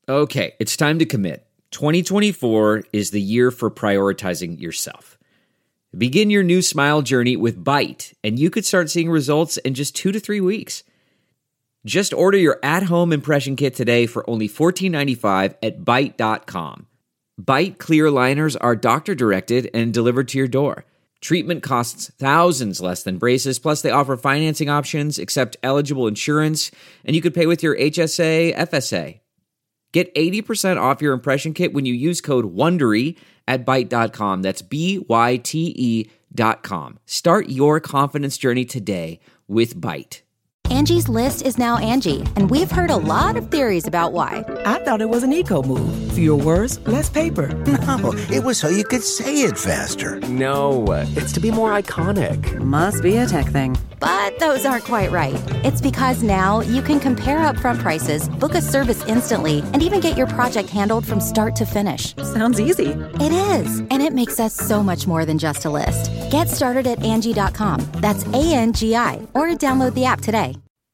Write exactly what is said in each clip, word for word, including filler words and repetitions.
Okay, it's time to commit. twenty twenty-four is the year for prioritizing yourself. Begin your new smile journey with Byte, and you could start seeing results in just two to three weeks. Just order your at-home impression kit today for only fourteen ninety-five at byte dot com. Byte clear aligners are doctor-directed and delivered to your door. Treatment costs thousands less than braces, plus they offer financing options, accept eligible insurance, and you could pay with your H S A, F S A. Get eighty percent off your impression kit when you use code WONDERY at byte dot com. That's B Y T E dot com. Start your confidence journey today with Byte. Angie's List is now Angie, and we've heard a lot of theories about why. I thought it was an eco move. Fewer words, less paper. No, it was so you could say it faster. No, it's to be more iconic. Must be a tech thing. But those aren't quite right. It's because now you can compare upfront prices, book a service instantly, and even get your project handled from start to finish. Sounds easy. It is, and it makes us so much more than just a list. Get started at Angie dot com. That's A N G I, or download the app today.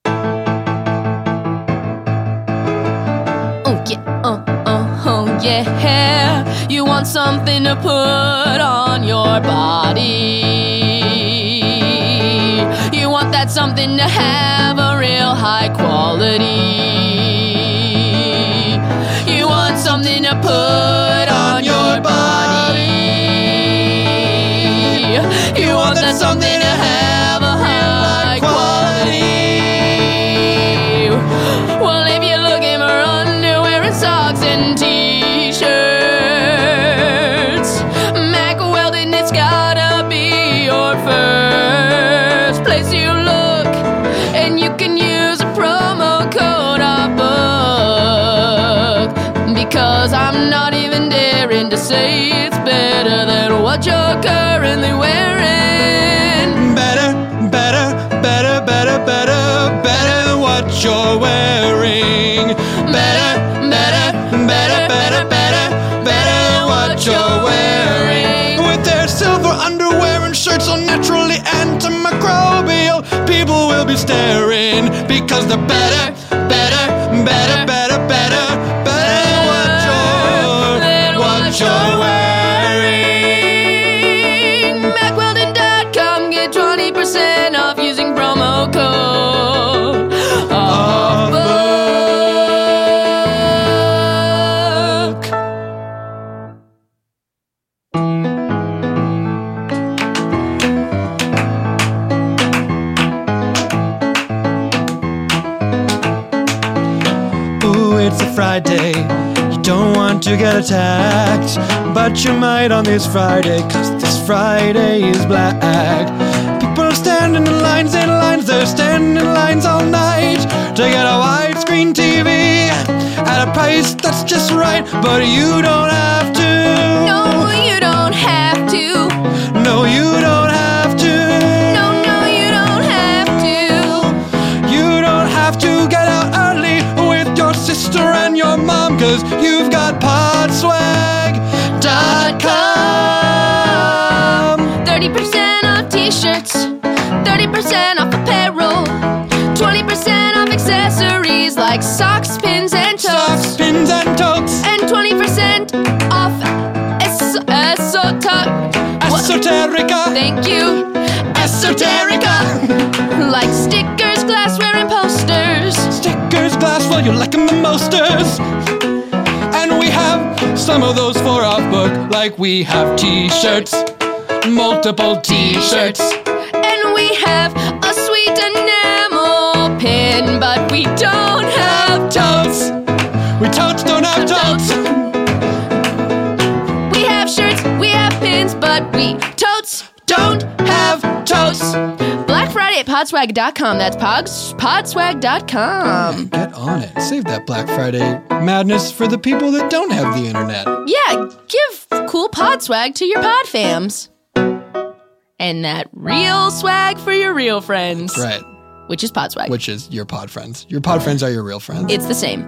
Oh yeah, uh, uh, oh yeah. You want something to put on your body. You want that something to have a real high quality. You want something to put on your body. You want that something to have a high quality. Well, if you're looking for underwear and socks and t-shirts, Mack Weldon, it's gotta be your first place you look. And you can use a promo code off book, because I'm not even daring to say it's better than what you're currently wearing. Better, better, better, better, better, better than what you're wearing. Better, better, better, better, better, better than what you're wearing. With their silver underwear and shirts all naturally antimicrobial, people will be staring because they're better, better, better, better, better, better than what you're, what you're wearing. Mack Weldon dot com, get twenty percent off using promo code off book. Ooh, it's a Friday. You don't want to get attacked, but you might on this Friday, cause this Friday is black. People are standing in lines and lines, they're standing in lines all night to get a widescreen T V at a price that's just right, but you don't have to. No, you don't have to. No, you don't have to. No, no, you don't have to. You don't have to get out early with your sister and your mom, cause you've got podswag dot com. thirty percent off t-shirts, thirty percent off apparel, twenty percent off accessories like socks, pins, and totes. Socks, pins, and totes. And twenty percent off es- esota- Esoterica. Thank you. Esoterica. Like stickers, glassware, and posters. Stickers, glassware, you like them the mosters. And we have some of those for off book, like we have t-shirts, multiple t-shirts. And we have a sweet enamel pin, but we don't have totes. We totes don't have totes. We have shirts, we have pins, but we totes don't have totes. Black Friday at podswag dot com. That's pods, podswag dot com. Get on it. Save that Black Friday madness for the people that don't have the internet. Yeah, give cool pod swag to your pod fams. And that real swag for your real friends. Right. Which is pod swag. Which is your pod friends. Your pod friends are your real friends. It's the same.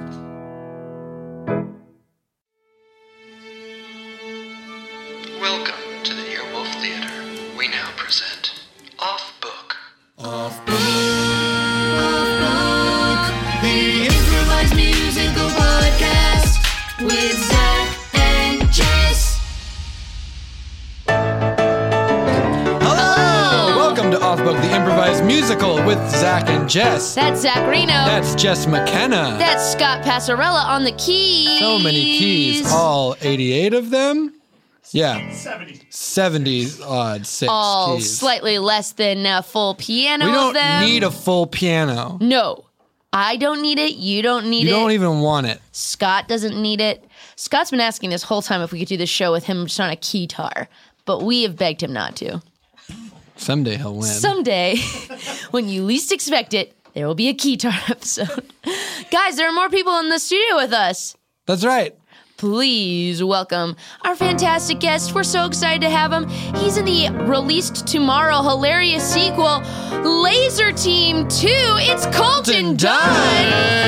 Welcome to the Earwolf Theater. We now present Off Book. Off Book. Off Book. The improvised musical podcast. Musical with Zach and Jess. That's Zach Reno. That's Jess McKenna. That's Scott Passarella on the keys. So many keys. All eighty-eight of them? Yeah. seventy. seventy odd six All keys. slightly less than a full piano We of don't them. need a full piano. No. I don't need it. You don't need You it. don't even want it. Scott doesn't need it. Scott's been asking this whole time if we could do this show with him just on a keytar, but we have begged him not to. Someday he'll win. Someday, when you least expect it, there will be a keytar episode. Guys, there are more people in the studio with us. That's right. Please welcome our fantastic guest. We're so excited to have him. He's in the released tomorrow hilarious sequel, Laser Team two. It's Colton Dunn.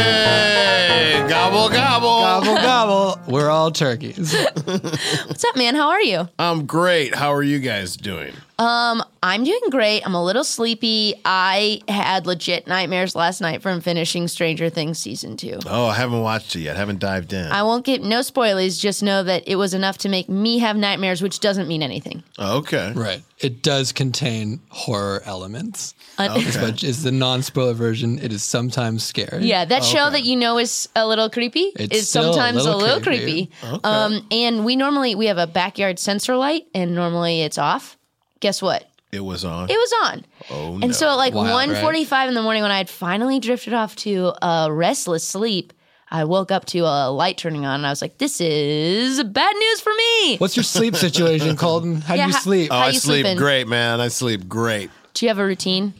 Hey, gobble, gobble. Gobble, gobble. We're all turkeys. What's up, man? How are you? I'm great. How are you guys doing? Um, I'm doing great. I'm a little sleepy. I had legit nightmares last night from finishing Stranger Things season two. Oh, I haven't watched it yet. Haven't dived in. I won't get no spoilers. Just know that it was enough to make me have nightmares, which doesn't mean anything. Oh, okay. Right. It does contain horror elements. Okay. Which is the non-spoiler version. It is sometimes scary. Yeah, that Okay. show that you know is a little creepy It's is still a sometimes a little little, creepy. creepy. Okay. Um, and we normally we have a backyard sensor light, and normally it's off. Guess what? It was on. It was on. Oh, no. And so at like Wild, one right? forty-five in the morning, when I had finally drifted off to a restless sleep, I woke up to a light turning on, and I was like, "This is bad news for me." What's your sleep situation, Colton? How Yeah, do you how- sleep? Oh, How I you sleep sleeping? great, man. I sleep great. Do you have a routine?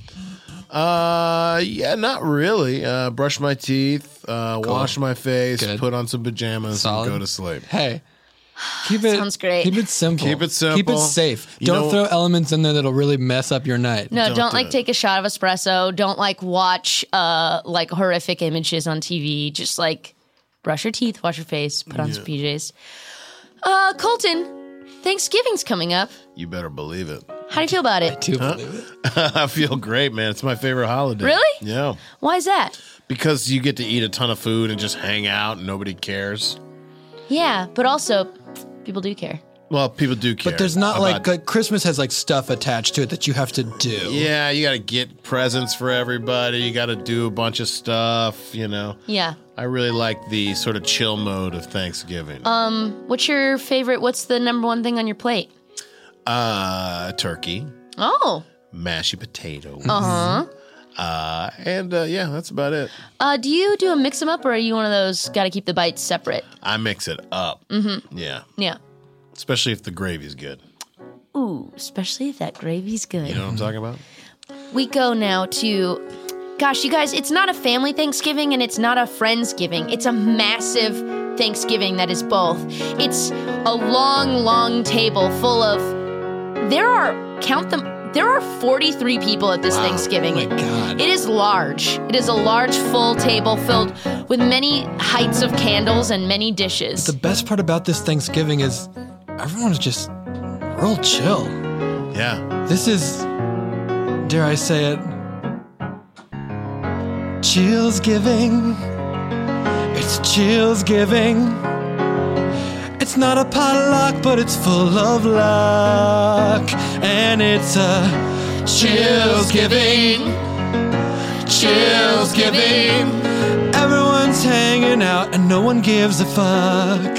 Uh, yeah, not really. Uh, brush my teeth, uh, wash my face, Good. put on some pajamas, Solid. and go to sleep. Hey, keep it. Sounds great. Keep it simple. Keep it simple. Keep it safe. You Don't know- throw elements in there that'll really mess up your night. No, don't, Don't do like it. take a shot of espresso. Don't like watch uh like horrific images on T V. Just like brush your teeth, wash your face, put on some P Js. Uh, Colton, Thanksgiving's coming up. You better believe it. How do you feel about it? Do believe it. I feel great, man. It's my favorite holiday. Really? Yeah. Why is that? Because you get to eat a ton of food and just hang out and nobody cares. Yeah, but also people do care. Well, people do care. But there's not about- like, like Christmas has like stuff attached to it that you have to do. Yeah, you got to get presents for everybody. You got to do a bunch of stuff, you know. Yeah. I really like the sort of chill mode of Thanksgiving. Um, what's your favorite? What's the number one thing on your plate? Uh, turkey, Oh, mashed potatoes. uh huh. Uh, and uh, yeah, that's about it. Uh, do you do a mix 'em up, or are you one of those got to keep the bites separate? I mix it up. Mm-hmm. Yeah, Yeah. especially if the gravy's good. Ooh, especially if that gravy's good. You know what I'm talking about? We go now to, gosh, you guys, it's not a family Thanksgiving and it's not a Friendsgiving. It's a massive Thanksgiving that is both. It's a long, long table full of, there are, count them, there are forty-three people at this Thanksgiving. Oh my God. It is large. It is a large, full table filled with many heights of candles and many dishes. The best part about this Thanksgiving is everyone's just real chill. Yeah. This is, dare I say it, chills giving. It's chills giving. It's not a potluck, but it's full of luck. And it's a chills giving. Chills giving. Everyone's hanging out and no one gives a fuck.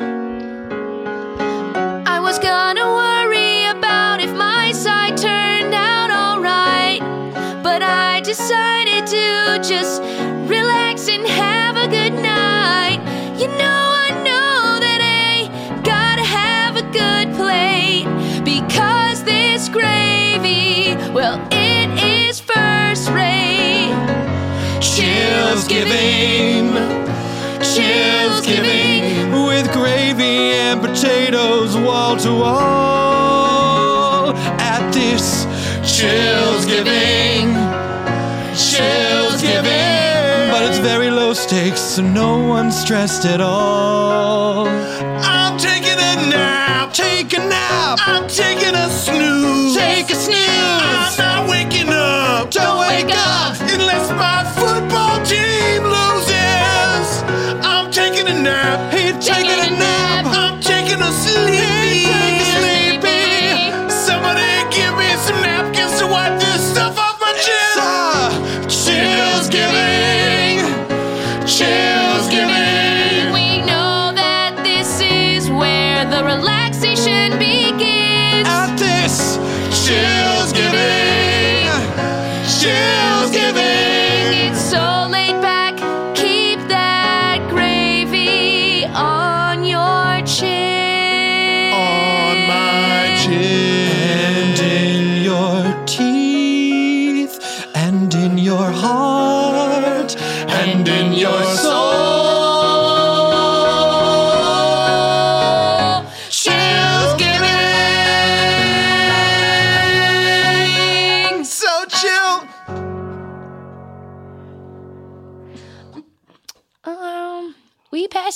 I was gonna worry about if my side turned out alright, but I decided to just relax and have a good night. You know, I know that I gotta have a good plate, because this gravy, well, it is first rate. Chills giving. Chills giving. With gravy and potatoes wall to wall. At this chills giving. Chills giving. But it's very low stakes, so no one's stressed at all. I'm taking a nap. Take a nap. I'm taking a snooze. Take a snooze. I'm not waking up. Don't wake up unless my football team loses. I'm taking a nap. He's taking a nap. I'm taking a sleepy. Sleepy. Somebody give me some napkins to wipe this stuff off my chin.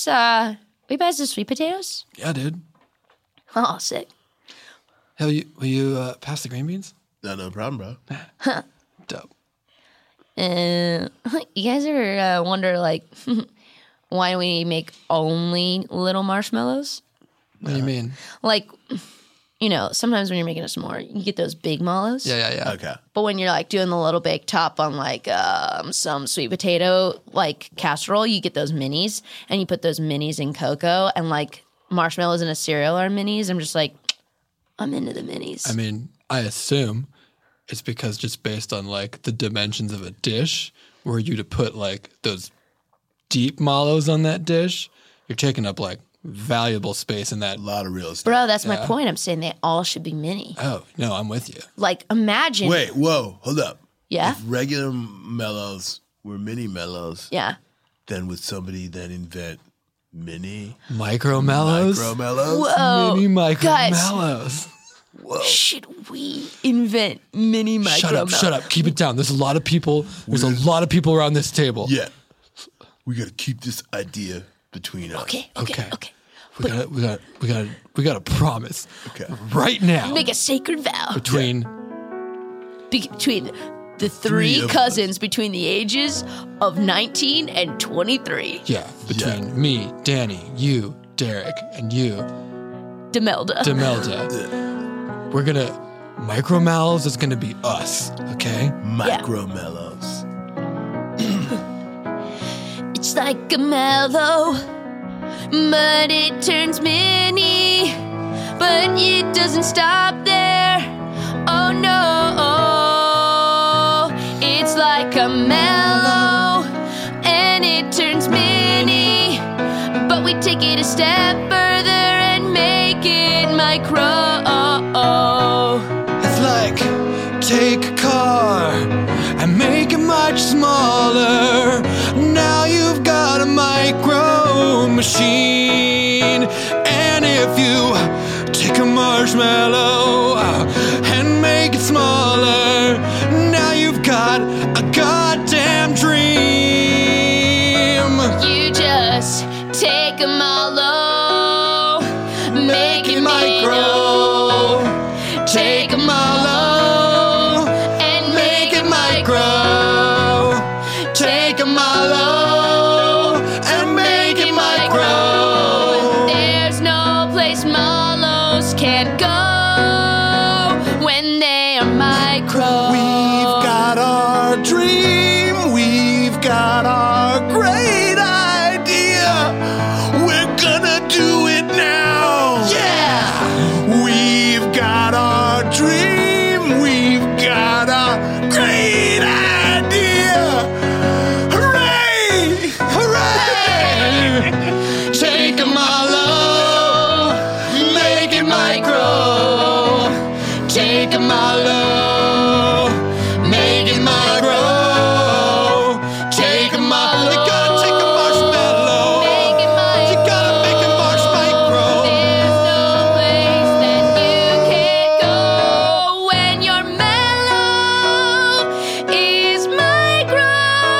pass, uh, will you pass the sweet potatoes? Yeah, dude. Oh, sick. Hell, you, will you uh, pass the green beans? No, no problem, bro. Dope. Uh, you guys ever uh, wonder, like, why do we make only little marshmallows? What do you mean? Like, you know, sometimes when you're making a s'more, you get those big mallows. Yeah, yeah, yeah. Okay. But when you're like doing the little bake top on like um, some sweet potato like casserole, you get those minis and you put those minis in cocoa and like marshmallows in a cereal are minis. I'm just like, I'm into the minis. I mean, I assume it's because just based on like the dimensions of a dish, were you to put like those deep mallows on that dish, you're taking up like valuable space in that. A lot of real estate. Bro, that's my point. I'm saying they all should be mini. Oh, no, I'm with you. Like, imagine. Wait, whoa, hold up. Yeah? If regular mellows were mini mellows, Yeah. then would somebody then invent mini Micro mellows? micro mellows? Whoa. Mini micro Guys. mellows. Whoa. Should we invent mini micro Shut up, mel- shut up. Keep it down. There's a lot of people. There's a lot of people around this table. Yeah. We got to keep this idea between us. Okay, okay, Okay. okay. We got we got we got we got a promise Okay. right now Make a sacred vow between Be- between the three, Three of cousins between the ages of nineteen and twenty-three. yeah, between me, Danny, you, Derek, and you, Demelda. Demelda. We're gonna micro mellows is gonna be us, okay? Micro mellows. It's like a mellow, but it turns mini. But it doesn't stop there. Oh no. It's like a mellow, and it turns mini. But we take it a step further and make it micro. It's like take a car and make it much smaller. Now you've got a micro machine. And if you take a marshmallow and make it smaller, now you've got a goddamn dream. You just take a mallow, make it micro. Take a mallow and make it micro. Take a mallow and make it micro. There's no place mallows can't go when they are micro. We've got our dream. We've got our great idea. We're gonna do it now. Yeah. We've got our dream. We've got our great idea. Hooray! Hooray! Take a mallow, make it micro. Take a mallow, make it micro. Take a mallow. You gotta take a marshmallow. Make it micro. You gotta make a marshmallow. There's no place that you can't go when your mellow is micro.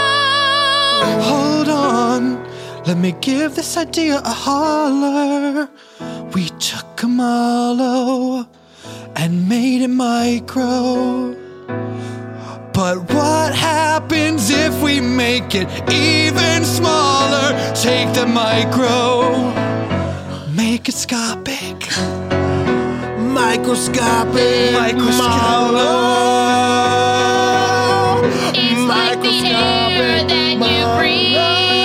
Hold on, let me give this idea a holler. We took a mallow and made it micro. But what happens if we make it even smaller? Take the micro, make it scopic. Microscopic, mallow. It's like the air that you breathe.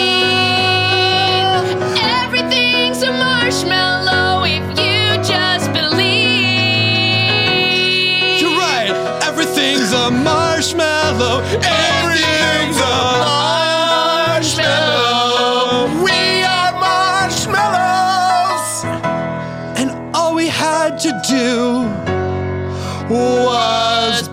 Everything's a marshmallow if you just believe. You're right. Everything's a marshmallow. Everything's a marshmallow. We are marshmallows. And all we had to do was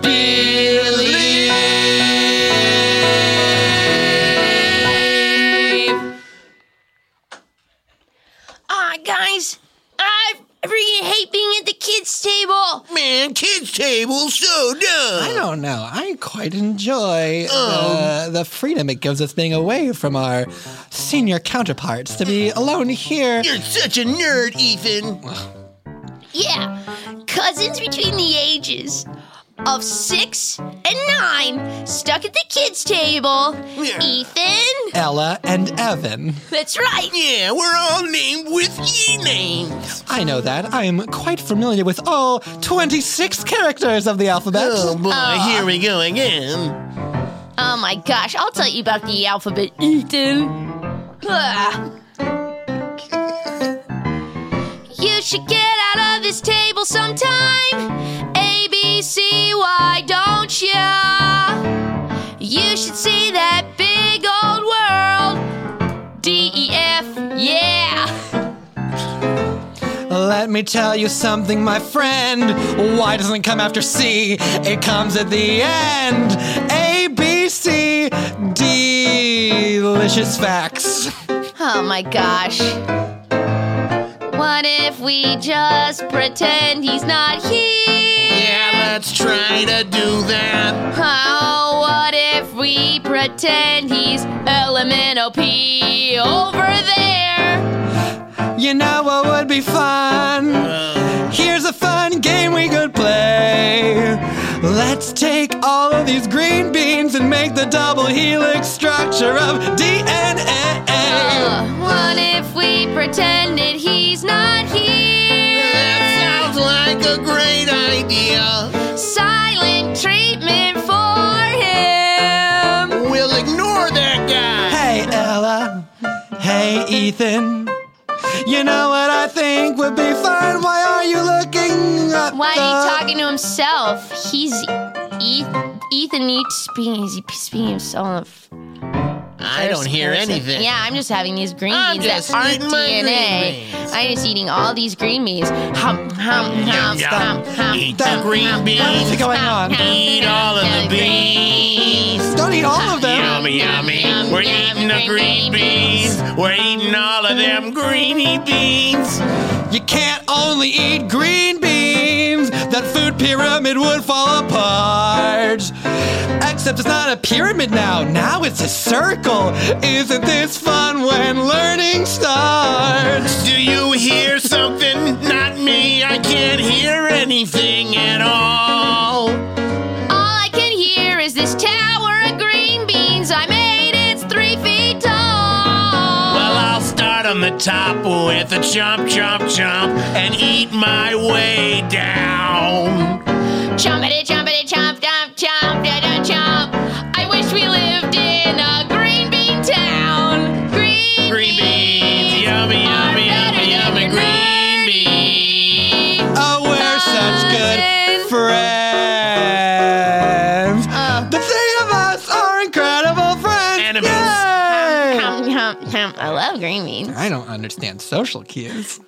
believe. Ah, guys, I've I freaking hate being at the kids' table. Man, kids' table, so dumb. I don't know. I quite enjoy Oh. the, the freedom it gives us being away from our senior counterparts to be alone here. You're such a nerd, Ethan. Yeah, cousins between the ages of six and nine stuck at the kids' table. Yeah. Ethan. Ella and Evan. That's right. Yeah, we're all named with E names. I know that. I am quite familiar with all twenty-six characters of the alphabet. Oh boy, Aw. here we go again. Oh my gosh, I'll tell you about the alphabet, Ethan. Ah. You should get out of this table sometime. A, B, C, why don't ya? You should see that big old world. D, E, F, yeah. Let me tell you something, my friend. Y doesn't come after C, it comes at the end. A, B, C, D. Delicious facts. Oh my gosh. What if we just pretend he's not here? Yeah, let's try to do that. Oh, what if we pretend he's L M N O P over there? You know what would be fun? Here's a fun game we could play. Let's take all of these green beans and make the double helix structure of D N A. Uh, what if we pretended he's not here? That sounds like a great idea. Silent treatment for him. We'll ignore that guy. Hey, Ella. Hey, Ethan. You know what I think would be fun? Why are you looking at Why the... are you talking to himself? He's e- Ethan eats speaking. He's speaking himself. I don't hear anything. Yeah, I'm just having these green I'm beans that just aren't eating my D N A. green beans. I'm just eating all these green beans. Hum, hum, hum, hum, hum. Eat the green beans. What is going on? Eat all of the beans. Don't eat all of them. Yummy, yummy. We're eating the green beans. We're eating all of them greeny beans. You can't only eat green beans. That food pyramid would fall apart. Except it's not a pyramid now. Now it's a circle. Isn't this fun when learning starts? Do you hear something? Not me. I can't hear anything at all. All I can hear is this tower of green beans I made. It's three feet tall. Well, I'll start on the top with a chomp, chomp, chomp and eat my way down. Chompity, chompity, chomp, chomp, chomp, da, da, chomp. I wish we lived in a green bean town. Green, Green beans, yummy, are yummy, better yummy, than yummy, your green nerdy beans. Oh, we're such good friends. Oh. The three of us are incredible friends. Enemies. Yay! Hum, hum, hum. I love green beans. I don't understand social cues.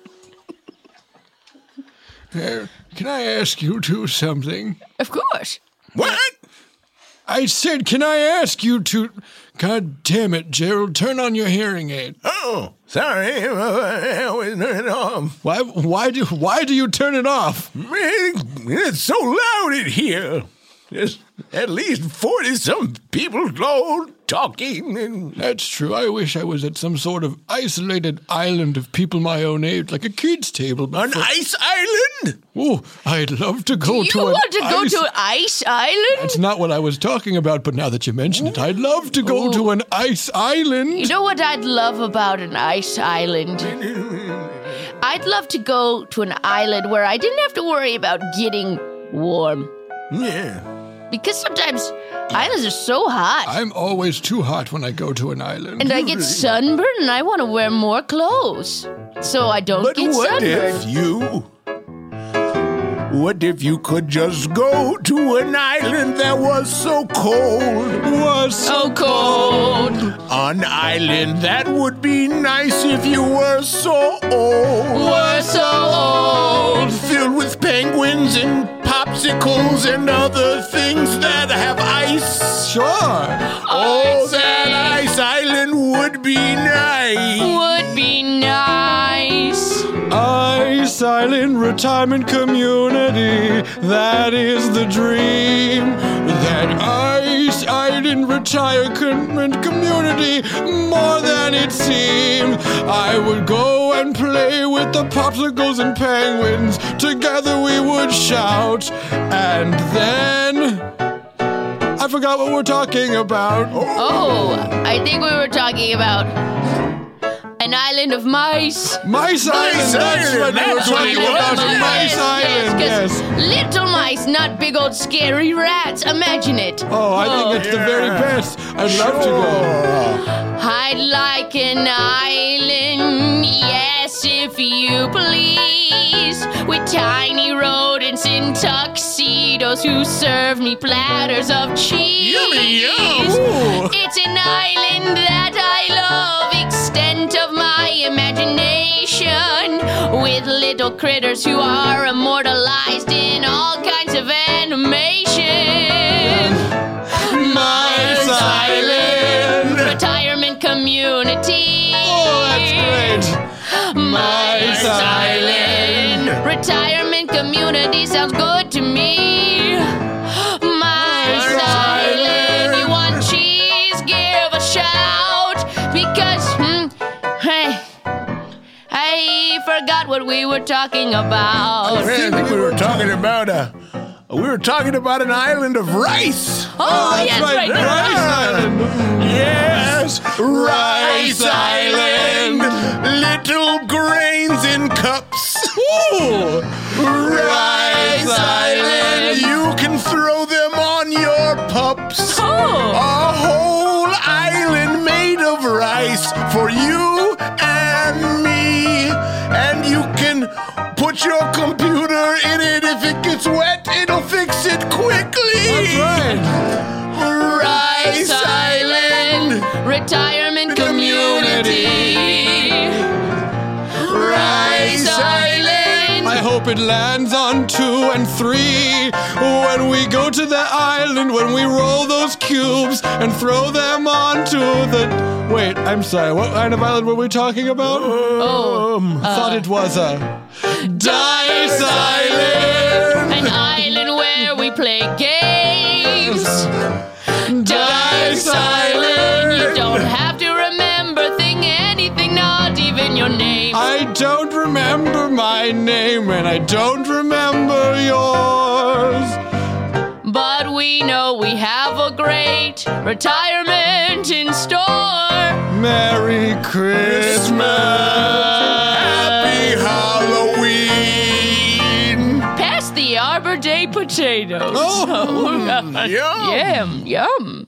Uh, can I ask you two something? Of course. What? I said, can I ask you to... God damn it, Gerald, turn on your hearing aid. Oh, sorry. I always turn it off. Why, why, do, why do you turn it off? It's so loud in here. There's at least forty-some people all talking. And That's true. I wish I was at some sort of isolated island of people my own age, like a kid's table. but an for- ice island? Oh, I'd love to go You to an want to go ice- to an ice island? That's not what I was talking about, but now that you mention it, I'd love to go to an ice island. You know what I'd love about an ice island? I'd love to go to an island where I didn't have to worry about getting warm. Yeah. Because sometimes islands are so hot. I'm always too hot when I go to an island. And I get sunburned and I want to wear more clothes. So I don't But get what sunburned. if you... What if you could just go to an island that was so cold? Was so cold. An island that would be nice if you were so old. We're so old. Filled with penguins and popsicles and other things that have ice. Sure. Oh, that ice island would be nice. Would be nice. Ice Island retirement community. That is the dream. That Ice Island retirement community, more than it seemed. I would go and play with the popsicles and penguins. Together we would shout. And then I forgot what we're talking about. Oh, I think we were talking about an island of mice. Mice Island, that's what we were talking about. Mice Island, yes. Little mice, not big old scary rats. Imagine it. Oh, I think it's the very best. I'd love to go. I'd like an island, yes, if you please, with tiny rodents in tuxedos who serve me platters of cheese. Yummy, yum. It's an island that I love, extent of my imagination, with little critters who are immortalized in all kinds of animation. Mice Island retirement community. Oh, that's great. Mice Island retirement community sounds good to me. Mice Island, you want cheese? Give a shout, because hmm, hey, I forgot what we were talking about. I think we were talking about uh, we were talking about an island of rice. Oh, yes, right. Rice Island. Yes, Rice Island. Little grains in cups. Ooh. Rice Island. You can throw them on your pups. Oh. A whole island made of rice for you and me. And you can put your computer in it. If it gets wet, it'll fix it quickly. That's right. Rice Island retirement community. Rice Island. I hope it lands on two and three. When we go to the island, when we roll those cubes and throw them onto the... Wait, I'm sorry, what kind of island were we talking about? Oh, um, I thought it was a... Dice Island! An island where we play games. Dice Island. You don't have to remember thing, anything, not even your name. I don't remember my name and I don't remember yours. But we know we have a great retirement in store. Merry Christmas. Happy Halloween. Pass the Arbor Day potatoes. Oh, yum. Yum, yum.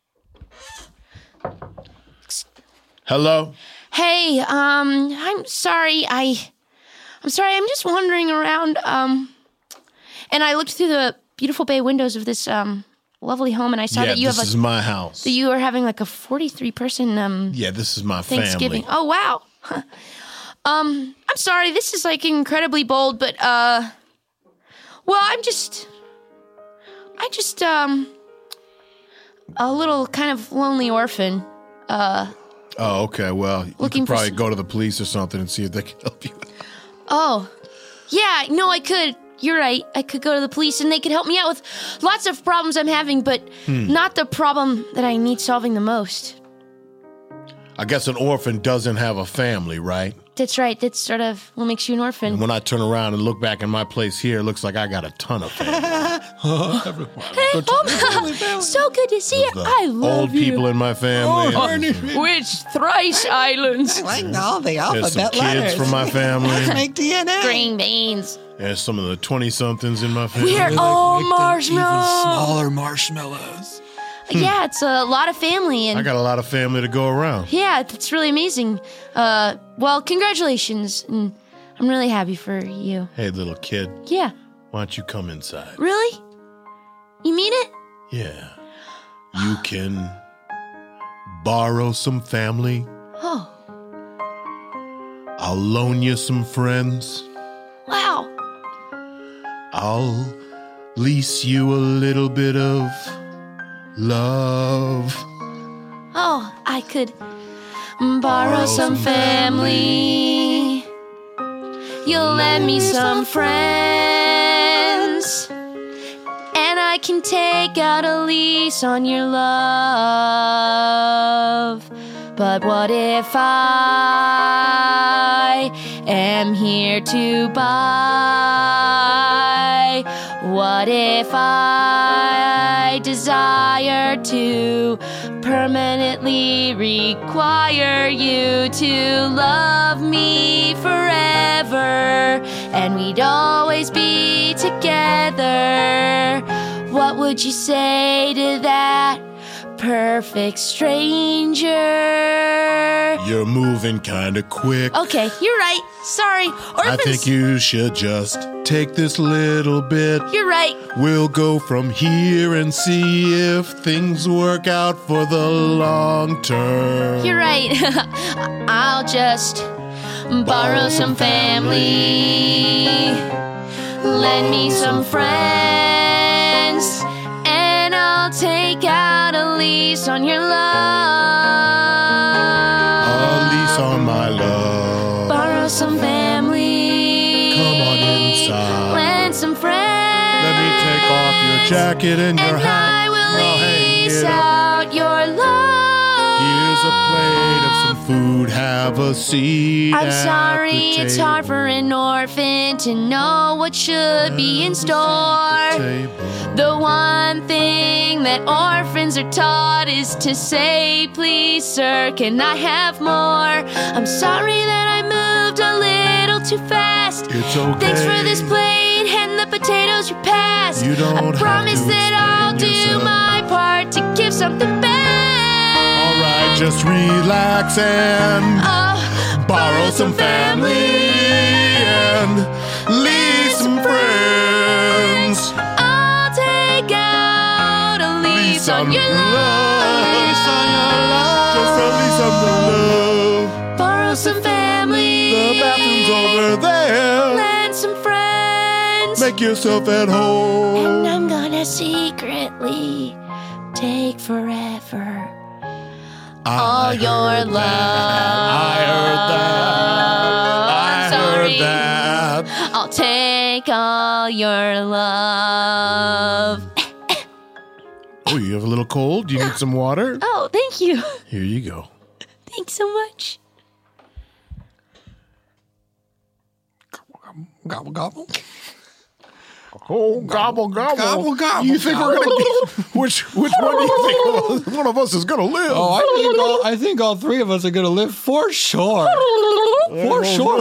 Hello? Hey, um, I'm sorry, I, I'm sorry, I'm just wandering around, um, and I looked through the beautiful bay windows of this, um, lovely home, and I saw yeah, that you this have, like, is my house. that you are having, like, a forty-three person, um, Yeah, this is my Thanksgiving. family. Oh, wow. um, I'm sorry, this is, like, incredibly bold, but, uh, well, I'm just, I just, um, a little kind of lonely orphan, uh... Oh, okay. Well, you Looking could for probably some- go to the police or something and see if they can help you. Oh, yeah, no, I could. You're right. I could go to the police and they could help me out with lots of problems I'm having, but Hmm. not the problem that I need solving the most. I guess an orphan doesn't have a family, right? That's right. That's sort of what makes you an orphan. And when I turn around and look back in my place here, it looks like I got a ton of family. Hey, Mom, so good to see you. The I love old you. people in my family. Which thrice islands? Like all the There's alphabet some kids letters. from my family. Make D N A. Green beans. There's some of the twenty-somethings in my family. We're all marshmallows. Smaller marshmallows. Yeah, it's a lot of family. And I got a lot of family to go around. yeah, it's really amazing. Uh, well, congratulations. And I'm really happy for you. Hey, little kid, Yeah. why don't you come inside? Really? You mean it? Yeah. You can borrow some family. Oh, I'll loan you some friends. wow. I'll lease you a little bit of love. Oh, I could borrow some family. you'll lend me some friends, and I can take out a lease on your love. But what if I am here to buy? What if I desire to permanently require you to love me forever, and we'd always be together? What would you say to that, perfect stranger? You're moving kinda quick. Okay, you're right. Sorry. Orphans. I think you should just take this little bit. You're right. We'll go from here and see if things work out for the long term. You're right. I'll just borrow some family, lend me some friends, and I'll take out a lease on your love. A lease on my love. Borrow some family. Come on inside. Lend some friends. Let me take off your jacket and your and hat. I will I'll hang lease it up. out your love. Here's a plate of some food. Have a seat. I'm at sorry, the it's table. hard for an orphan to know what should be in store. Table. The one thing that orphans are taught is to say, please, sir, can I have more? I'm sorry that I moved a little too fast. It's okay. Thanks for this plate and the potatoes you passed. You don't I have promise to that I'll explain do yourself. my part to give something back. All right, just relax and Oh, borrow some family and leave some friends. I'll take out a lease on your love. Lease on your love. Just a lease on the love. Borrow some family. The bathroom's over there. Lend some friends. Make yourself at home. And I'm gonna secretly take forever all your love. I heard that. I I'm sorry. heard that. I'll take all your love. Oh, you have a little cold? You need some water? Oh, thank you. Here you go. Thanks so much. Gobble, gobble. Oh, gobble, gobble. Gobble, gobble, You think we're gobble. going to... Which, which one do you think one of us is going to live? Oh, I think all, I think all three of us are going to live for sure. For sure.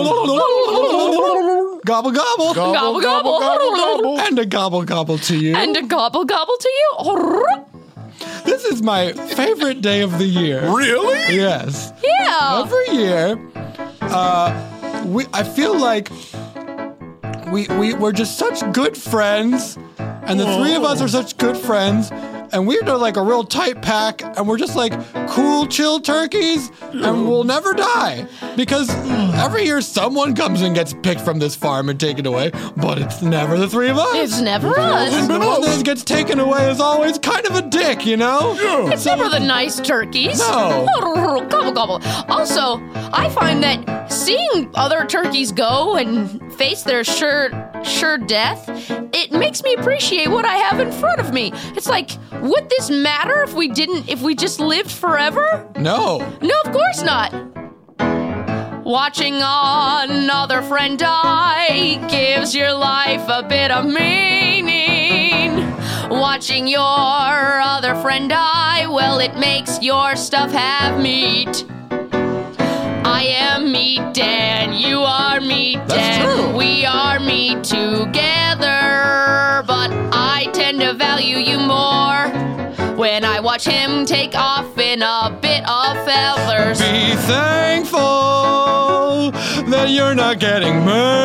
Gobble, gobble. Gobble, gobble. gobble. And a gobble, gobble to you. And a gobble gobble to you. This is my favorite day of the year. Really? Yes. Yeah. Every year, uh, we I feel like we, we, we're just such good friends, and the three of us are such good friends, and we're like a real tight pack, and we're just like cool, chill turkeys, and we'll never die. Because every year someone comes and gets picked from this farm and taken away, but it's never the three of us. It's never us. And the one that gets taken away is always kind of a dick, you know? It's never the nice turkeys. No. Gobble, gobble. Also, I find that seeing other turkeys go and face their sure, sure death, it makes me appreciate what I have in front of me. It's like, would this matter if we didn't, if we just lived forever? No. No, of course not. Watching another friend die gives your life a bit of meaning. Watching your other friend die, well, it makes your stuff have meat. I am meat, Dan. You are meat, Dan. That's true. We are meat together, but I tend to value you more when I watch him take off in a bit of feathers. Be thankful that you're not getting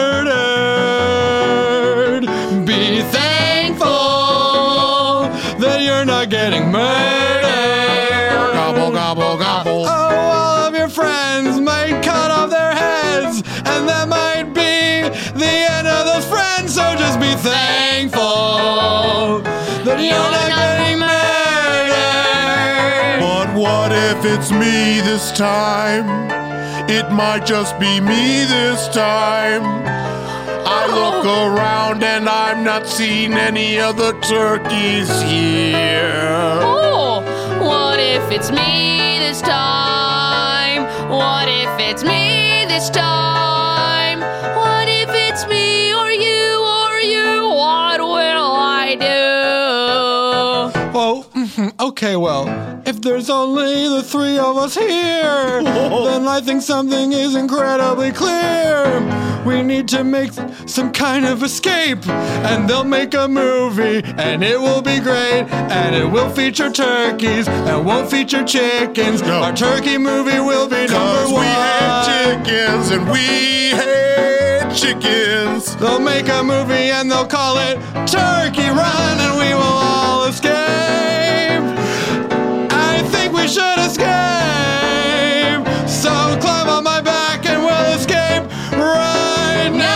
murdered. Be thankful that you're not getting murdered. Gobble, gobble, gobble. Oh, all of your friends might cut off their heads, and that might be the end of those friends. So just be thankful that you're not getting murdered. But what if it's me this time? it might just be me this time. I look around and I'm not seeing any other turkeys here. Oh, what if it's me this time? What if it's me this time? What if it's me or you or you? What will I do? Oh, okay, well, if there's only the three of us here, then I think something is incredibly clear. We need to make some kind of escape, and they'll make a movie, and it will be great, and it will feature turkeys, and won't feature chickens. No. Our turkey movie will be number Cause one. we hate chickens and we hate chickens. They'll make a movie, and they'll call it Turkey Run, and we will all escape. I think we should escape. So climb on my back, and we'll escape right now.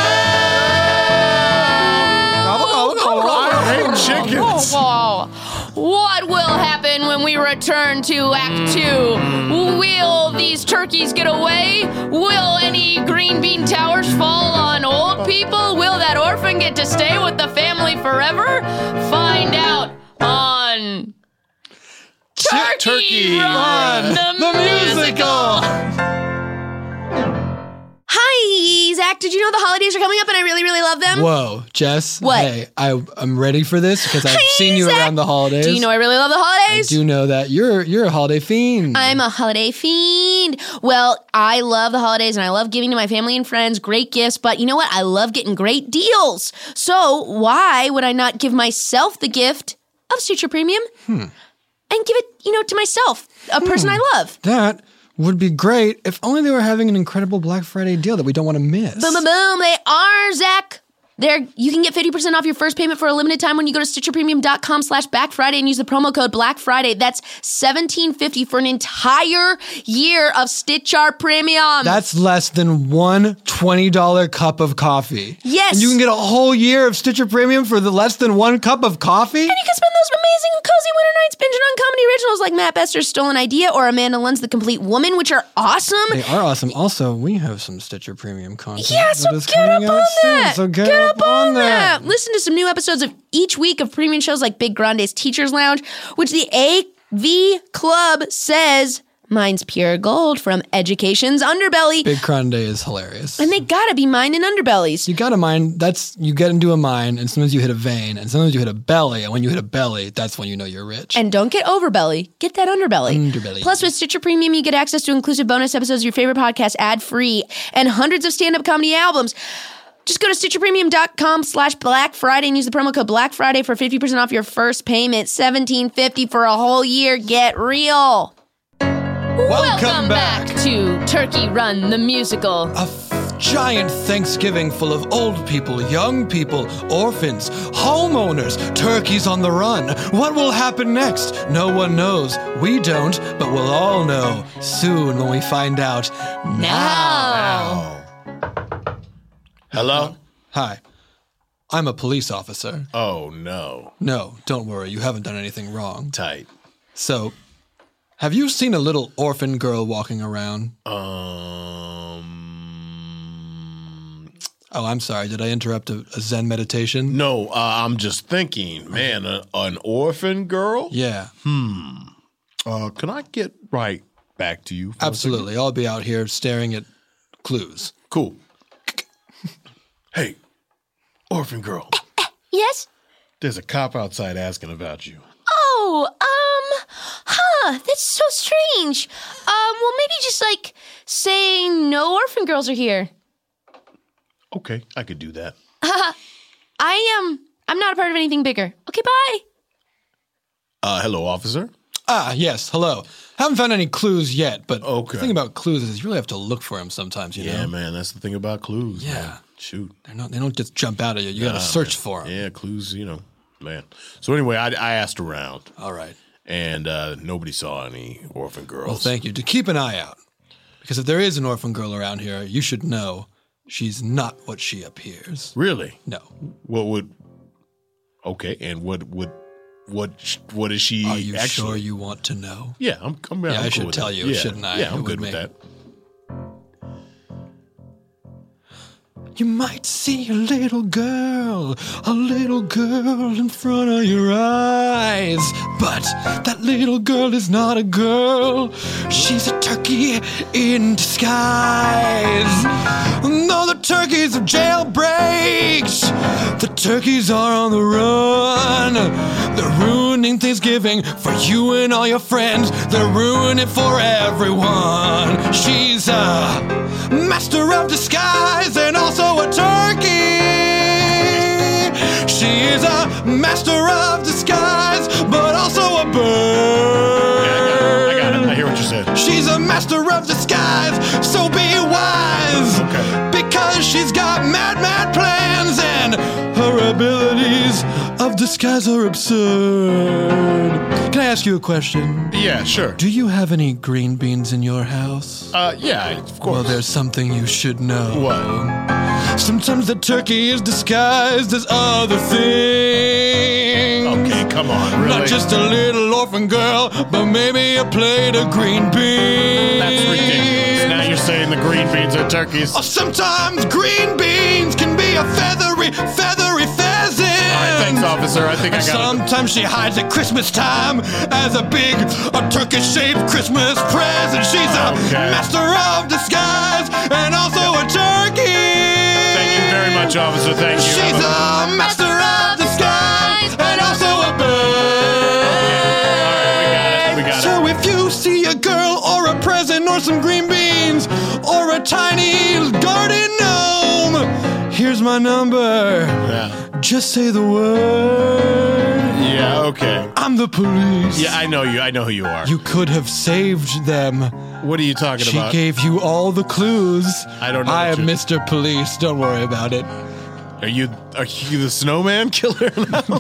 I hate chickens. Whoa. What will happen when we return to Act Two? Will these turkeys get away? Will any green bean towers fall on old people? Will that orphan get to stay with the family forever? Find out on Turkey, Turkey Run, Run, the, the musical. Hi, Zach. Did you know the holidays are coming up and I really, really love them? Whoa, Jess. What? Hey, I, I'm ready for this because I've Hi, seen you Zach. around the holidays. Do you know I really love the I holidays? do know that you're you're a holiday fiend. I'm a holiday fiend. Well, I love the holidays and I love giving to my family and friends great gifts, but you know what? I love getting great deals. So why would I not give myself the gift of Stitcher Premium Hmm. and give it, you know, to myself, a person I love? That would be great if only they were having an incredible Black Friday deal that we don't want to miss. Boom, boom, boom. They are, Zach. There, you can get fifty percent off your first payment for a limited time when you go to stitcherpremium.com slash Black Friday and use the promo code Black Friday. That's seventeen fifty for an entire year of Stitcher Premium. That's less than one twenty dollars cup of coffee. Yes. And you can get a whole year of Stitcher Premium for the less than one cup of coffee? And you can spend those amazing cozy winter nights binging on comedy originals like Matt Besser's Stolen Idea or Amanda Lund's The Complete Woman, which are awesome. They are awesome. Also, we have some Stitcher Premium content. Yeah, so that is get up coming on out soon, that. So get, Get up on that. Listen to some new episodes of each week of premium shows like Big Grande's Teacher's Lounge, which the A V Club says mine's pure gold from Education's Underbelly. Big Grande is hilarious. And they gotta be mine in underbellies. You gotta mine, that's, you get into a mine, and sometimes you hit a vein, and sometimes you hit a belly, and when you hit a belly, that's when you know you're rich. And don't get overbelly, get that underbelly. Underbelly. Plus, with Stitcher Premium, you get access to inclusive bonus episodes of your favorite podcast ad-free and hundreds of stand-up comedy albums. Just go to stitcherpremium.com slash Black Friday and use the promo code Black Friday for fifty percent off your first payment. seventeen fifty for a whole year. Get real. Welcome back to Turkey Run, the musical. A f- giant Thanksgiving full of old people, young people, orphans, homeowners, turkeys on the run. What will happen next? No one knows. We don't, but we'll all know soon when we find out. Now. Hello? Hi. I'm a police officer. Oh, no. No, don't worry. You haven't done anything wrong. Tight. So, have you seen a little orphan girl walking around? Um. Oh, I'm sorry. Did I interrupt a, a Zen meditation? No, uh, I'm just thinking, man, a, an orphan girl? Yeah. Hmm. Uh, can I get right back to you? For Absolutely. I'll be out here staring at clues. Cool. Hey, orphan girl. Yes? There's a cop outside asking about you. Oh, um, huh, that's so strange. Um, well, maybe just, like, say no orphan girls are here. Okay, I could do that. I am, I'm not a part of anything bigger. Okay, bye. Uh, hello, officer. Ah, yes. Hello. Haven't found any clues yet, but Okay. the thing about clues is you really have to look for them sometimes, you Yeah, know? man, that's the thing about clues. Yeah. man. Shoot. They're not, they don't just jump out at you. You got to Nah, search man. for them. Yeah, clues, you know, man. So anyway, I, I asked around, All right. and uh, nobody saw any orphan girls. Well, thank you. To keep an eye out. Because if there is an orphan girl around here, you should know she's not what she appears. Really? No. What would? Okay, and what would? What? sh- What is she? Are you actually? sure you want to know? Yeah, I'm. I'm Yeah, I'm I cool should with tell that. you, yeah. shouldn't I? Yeah, I'm It good would with make- that. You might see a little girl, a little girl in front of your eyes. But that little girl is not a girl. She's a turkey in disguise. No, the turkeys are jailbreaks. The turkeys are on the run. They're ruining Thanksgiving for you and all your friends. They're ruining it for everyone. She's a master of disguise and also a turkey. She is a master of disguise, but also a bird. Yeah, I got it. I got it. I hear what you said. She's a master of disguise, so be wise. Okay. Because she's got mad, mad plans, and her abilities of disguise are absurd. Can I ask you a question? Yeah, sure. Do you have any green beans in your house? Uh, yeah, of course. Well, there's something you should know. What? Sometimes the turkey is disguised as other things. Okay, come on, really? Not just a little orphan girl, but maybe a plate of green beans. That's ridiculous. Now you're saying the green beans are turkeys. Or sometimes green beans can be a feathery, feathery pheasant. All right, thanks, officer. I think I got it. Sometimes she hides at Christmas time as a big, a turkey-shaped Christmas present. She's a Okay. master of disguise and also a turkey. Thank you very much, officer. Thank you. She's Have a master of disguise and also a bird. All right, we got it. We got it. So if you see a girl or a present or some green beans or a tiny garden gnome, here's my number. Yeah. Just say the word. Yeah, okay. I'm the police. Yeah, I know you. I know who you are. You could have saved them. What are you talking She about? gave you all the clues. I don't know I what am you're- Mister Police. Don't worry about it. Are you are you the snowman killer now?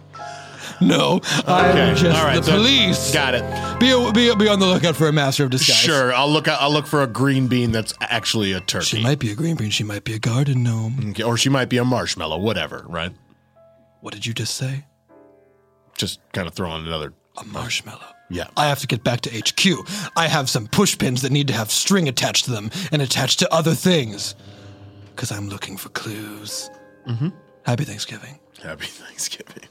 No, Okay, I'm just all right, the so- police. Got it. Be, be, be on the lookout for a master of disguise. Sure, I'll look. I'll look for a green bean that's actually a turkey. She might be a green bean. She might be a garden gnome. Okay, or she might be a marshmallow. Whatever, right? What did you just say? Just kind of throwing another. A marshmallow. Yeah. I have to get back to H Q. I have some push pins that need to have string attached to them and attached to other things. Because I'm looking for clues. Mm-hmm. Happy Thanksgiving. Happy Thanksgiving.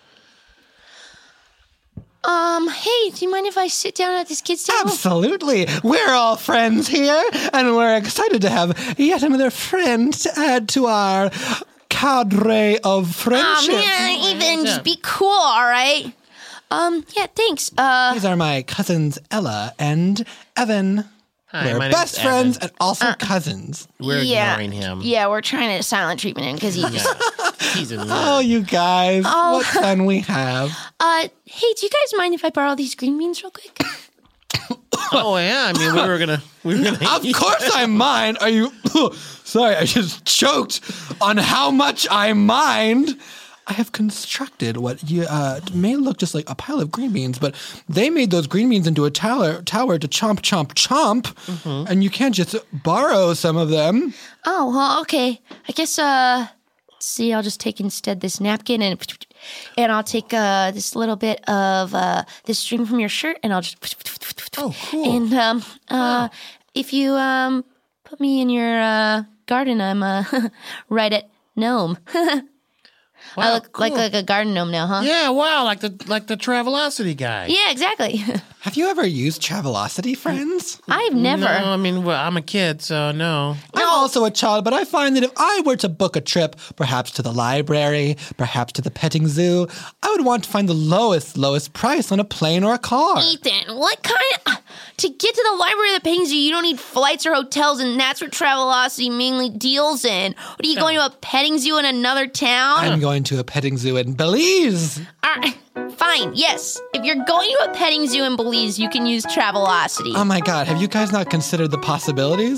Um, hey, do you mind if I sit down at this kid's table? Absolutely. We're all friends here, and we're excited to have yet another friend to add to our cadre of friendship. Oh, man, Ethan, just be cool, all right? Um, yeah, thanks. Uh, These are my cousins Ella and Evan. Hi, we're my name's best friends Evan. and also cousins. We're yeah, ignoring him. Yeah, we're trying to silent treatment him because he just... He's a Oh, you guys. Oh. What fun we have. Uh, hey, do you guys mind if I borrow these green beans real quick? Oh yeah, I mean we were gonna we were gonna. Of course I mind. Are you... Sorry, I just choked on how much I mind. I have constructed what you, uh, may look just like a pile of green beans, but they made those green beans into a tower, tower to chomp, chomp, chomp, mm-hmm. and you can't just borrow some of them. Oh, well, okay. I guess, uh, let's see, I'll just take instead this napkin and and I'll take uh, this little bit of uh, this string from your shirt and I'll just... Oh, cool. And um, uh, if you um, put me in your uh, garden, I'm uh, right at gnome. Wow, I look cool. like like a garden gnome now, huh? Yeah, wow, like the like the Travelocity guy. Yeah, exactly. Have you ever used Travelocity, friends? I've never. No, I mean, well, I'm a kid, so no. I'm also a child, but I find that if I were to book a trip, perhaps to the library, perhaps to the petting zoo, I would want to find the lowest, lowest price on a plane or a car. Ethan, what kind of... To get to the library of the petting zoo, you don't need flights or hotels, and that's what Travelocity mainly deals in. What, are you going to a petting zoo in another town? I'm going to a petting zoo in Belize. All right, fine, yes. If you're going to a petting zoo in Belize, you can use Travelocity. Oh my god, have you guys not considered the possibilities?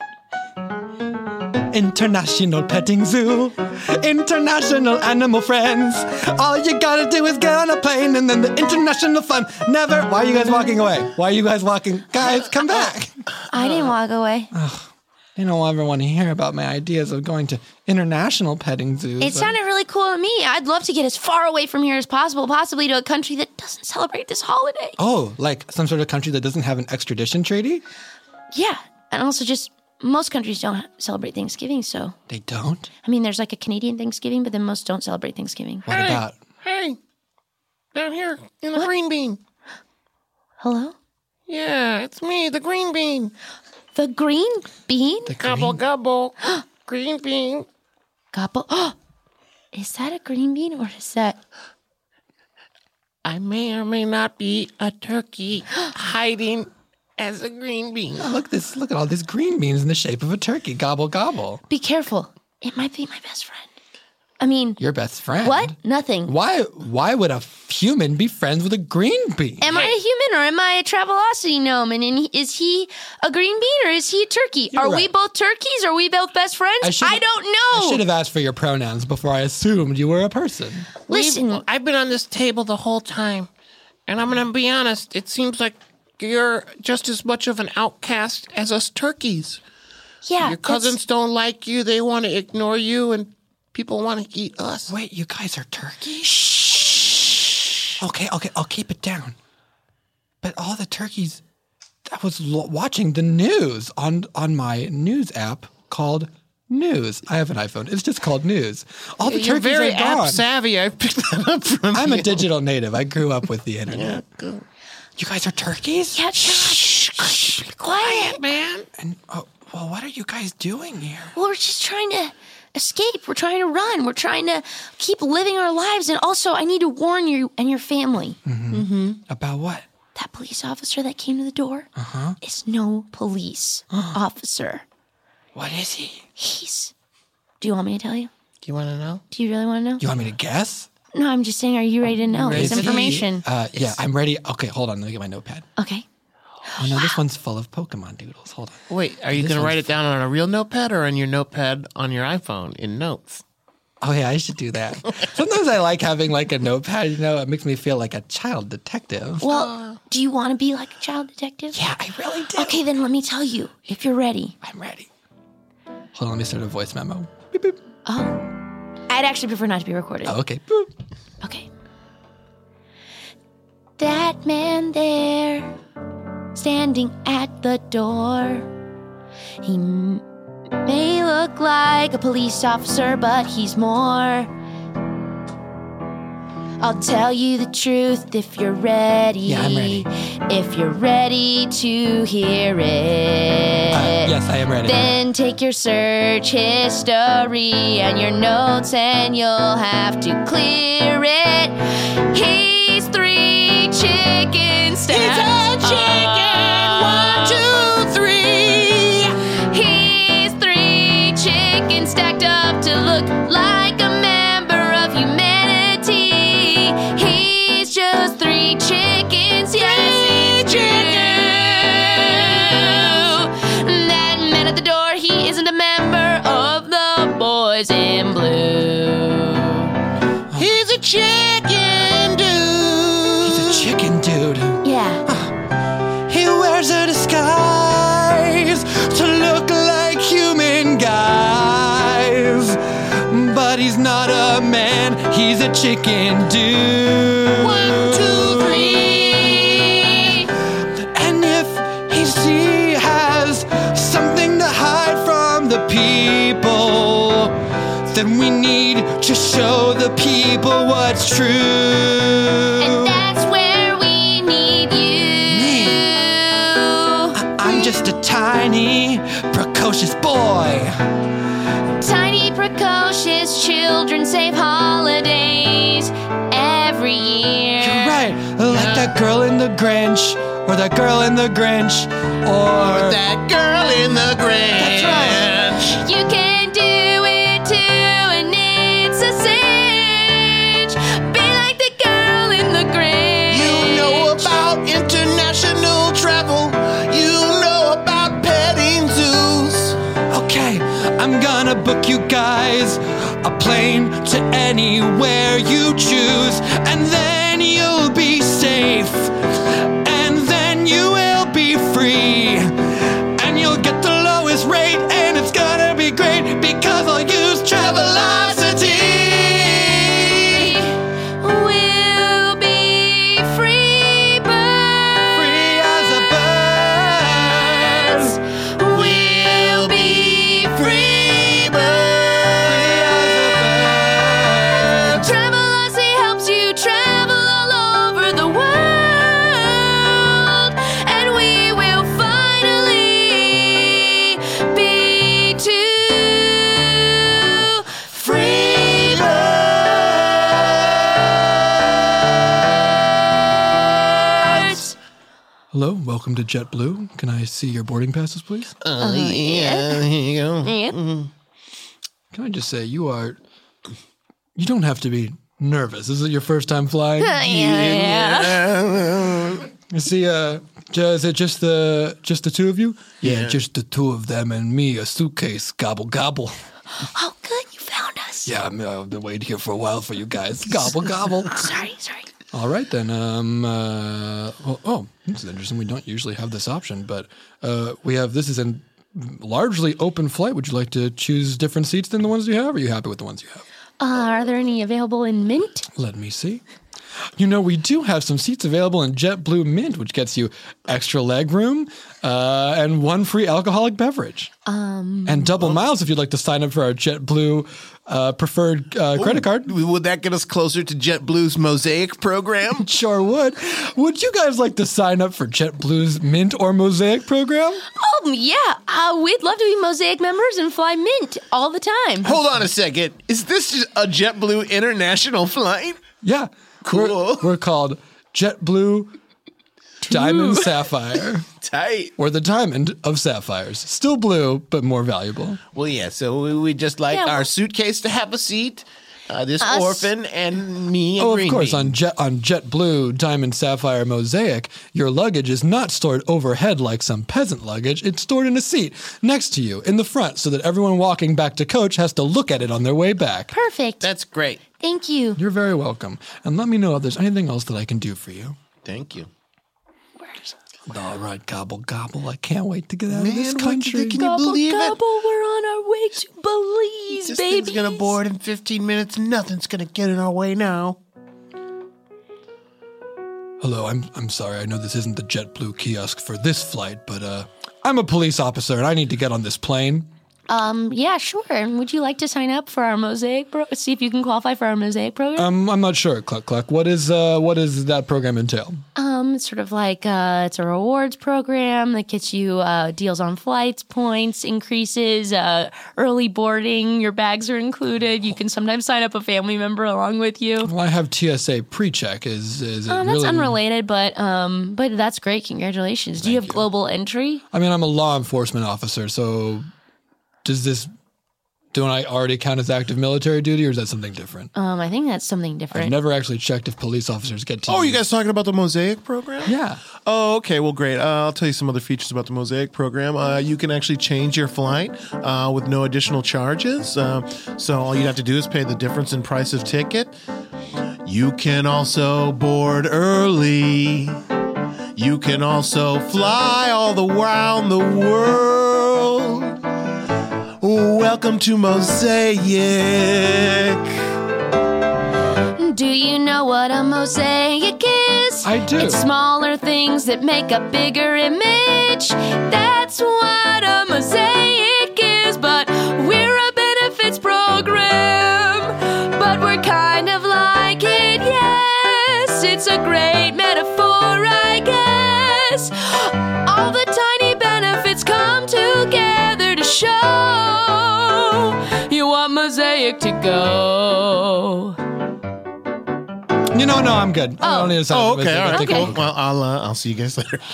International petting zoo, international animal friends. All you gotta do is get on a plane and then the international fun never... Why are you guys walking away? Why are you guys walking? Guys, come back. I didn't walk away. They don't ever want to hear about my ideas of going to international petting zoos. It sounded really cool to me. I'd love to get as far away from here as possible, possibly to a country that doesn't celebrate this holiday. Oh, like some sort of country that doesn't have an extradition treaty? Yeah, and also just most countries don't celebrate Thanksgiving, so. They don't? I mean, there's like a Canadian Thanksgiving, but then most don't celebrate Thanksgiving. What hey, about? Hey, down here in the What? green bean. Hello? Yeah, it's me, the green bean. The green bean? The Gobble, green? gobble. Green bean. Gobble. Is that a green bean or is that? I may or may not be a turkey hiding as a green bean. Oh, look this! Look at all these green beans in the shape of a turkey. Gobble gobble. Be careful. It might be my best friend. I mean, Your best friend. what? Nothing. Why? Why would a human be friends with a green bean? Am I a human or am I a Travelocity gnome? And in, is he a green bean or is he a turkey? You're are we right. both turkeys? Are we both best friends? I, should've- don't I know. should have asked for your pronouns before I assumed you were a person. Listen, We've- I've been on this table the whole time, and I'm going to be honest, it seems like you're just as much of an outcast as us turkeys. yeah. Your that's- cousins don't like you, they want to ignore you, and people want to eat us. Wait, you guys are turkeys? Shh. Okay, okay, I'll keep it down. But all the turkeys, I was lo- watching the news on on my news app called News. I have an iPhone. It's just called News. All the You're turkeys very are gone. app savvy. I picked that up from I'm you. a digital native. I grew up with the internet. Yeah, go. You guys are turkeys? Yeah, shh, shh, be quiet. Man. And oh, well, what are you guys doing here? Well, we're just trying to escape. We're trying to run. We're trying to keep living our lives. And also, I need to warn you and your family. Mm-hmm. About what? That police officer that came to the door Uh-huh. is no police officer. What is he? He's. Do you want me to tell you? Do you want to know? Do you really want to know? You want me to guess? No, I'm just saying, are you ready to know ready this Is he- information? Uh, yeah, I'm ready. Okay, hold on. Let me get my notepad. Okay. Oh, no, this one's full of Pokemon doodles. Hold on. Wait, are you This going to write one's- it down on a real notepad or on your notepad on your iPhone in notes? Oh, yeah, I should do that. Sometimes I like having like a notepad, you know, it makes me feel like a child detective. Well, do you want to be like a child detective? Yeah, I really do. Okay, then let me tell you, if you're ready. I'm ready. Hold on, let me start a voice memo. Beep, beep. Oh. I'd actually prefer not to be recorded. Oh, okay. Boop. Okay. That man there, standing at the door. He m- may look like a police officer, but he's more. I'll tell you the truth if you're ready. Yeah, I'm ready. If you're ready to hear it. Uh, yes, I am ready. Then take your search history and your notes and you'll have to clear it. He's three chicken stacks. He's a chicken. One, two, three. He's three chickens stacked up to look like a member of humanity. He's just three chickens. Yes, it's true. That man at the door, he isn't a member of the Boys in Blue. He's a chicken dude. He's a chicken dude. Yeah. He wears a disguise to look like human guys. But he's not a man, he's a chicken dude. One, two, three. And if he see has something to hide from the people, then we need to show the people what's true. And that's where we need you. I- I'm just a tiny, precocious boy. Tiny, precocious children save holidays every year. You're right, like that girl in the Grinch, or that girl in the Grinch, or That girl in the Grinch. That's right. You can do it too, and it's a cinch. Be like the girl in the Grinch. You know about international travel. You know about petting zoos. Okay, I'm gonna book you guys a plane to anywhere you choose, and then you'll be safe, and then you will be free, and you'll get the lowest rate, and it's gonna be great because I'll use Travelocity. We'll be free birds. Free as a bird. We'll be hello, welcome to JetBlue. Can I see your boarding passes, please? Uh, uh, yeah, here you go. Yeah. Mm. Can I just say, you are, you don't have to be nervous. This is your first time flying? Yeah. You see, uh, j- is it just the, just the two of you? Yeah, Yeah. just the two of them and me, a suitcase, gobble, gobble. Oh, good. You found us. Yeah, I'm, uh, I've been waiting here for a while for you guys. Gobble, gobble. Sorry, sorry. All right, then. Um, uh, well, oh, this is interesting. We don't usually have this option, but uh, we have, this is a largely open flight. Would you like to choose different seats than the ones you have? Or are you happy with the ones you have? Uh, are there any available in mint? Let me see. You know, we do have some seats available in JetBlue Mint, which gets you extra leg room uh, and one free alcoholic beverage. Um, and double miles if you'd like to sign up for our JetBlue uh, preferred uh, credit card. Would that get us closer to JetBlue's Mosaic program? Sure would. Would you guys like to sign up for JetBlue's Mint or Mosaic program? Oh, yeah. Uh, we'd love to be Mosaic members and fly mint all the time. Hold on a second. Is this just a JetBlue international flight? Yeah. Cool. We're, we're called JetBlue Diamond Sapphire. Tight. Or the diamond of sapphires. Still blue, but more valuable. Well, yeah, so we, we just like Yeah, well- our suitcase to have a seat, uh, this Us. orphan, and me and Oh, Green of course. Bean. On Jet on JetBlue Diamond Sapphire Mosaic, your luggage is not stored overhead like some peasant luggage. It's stored in a seat next to you in the front, so that everyone walking back to coach has to look at it on their way back. Perfect. That's great. Thank you. You're very welcome. And let me know if there's anything else that I can do for you. Thank you. All right, gobble gobble. I can't wait to get out of Man, this what country. the- can you Gobble, believe it? gobble, we're on our way to Belize, This baby. thing's gonna board in fifteen minutes. Nothing's gonna get in our way now. Hello, I'm I'm sorry. I know this isn't the JetBlue kiosk for this flight, but uh, I'm a police officer and I need to get on this plane. Um, yeah, sure. And would you like to sign up for our Mosaic pro- see if you can qualify for our Mosaic program? Um, I'm not sure, Cluck Cluck. What is uh, what does that program entail? Um, it's sort of like uh, it's a rewards program that gets you uh, deals on flights, points, increases, uh, early boarding. Your bags are included. You can sometimes sign up a family member along with you. Well, I have T S A pre-check. Is is it Um, that's really? unrelated, but um, but that's great. Congratulations. Do you have global entry? I mean, I'm a law enforcement officer, so does this? Don't I already count as active military duty, or is that something different? Um, I think that's something I've different. never actually checked if police officers get to. Oh, you use- guys talking about the Mosaic program? Yeah. Oh, okay. Well, great. Uh, I'll tell you some other features about the Mosaic program. Uh, you can actually change your flight uh, with no additional charges. Uh, so all you'd have to do is pay the difference in price of ticket. You can also board early. You can also fly all the around the world. Welcome to Mosaic. Do you know what a mosaic is? I do. It's smaller things that make a bigger image. That's what a mosaic is, but we're a benefits program. But we're kind of like it, yes. It's a great metaphor, I guess. All the tiny benefits come together to show you want Mosaic to go. You know, no, I'm good. I don't need to sign Oh, up for okay. this. All right. Take Okay. a- Cool. Well, I'll uh, I'll see you guys later.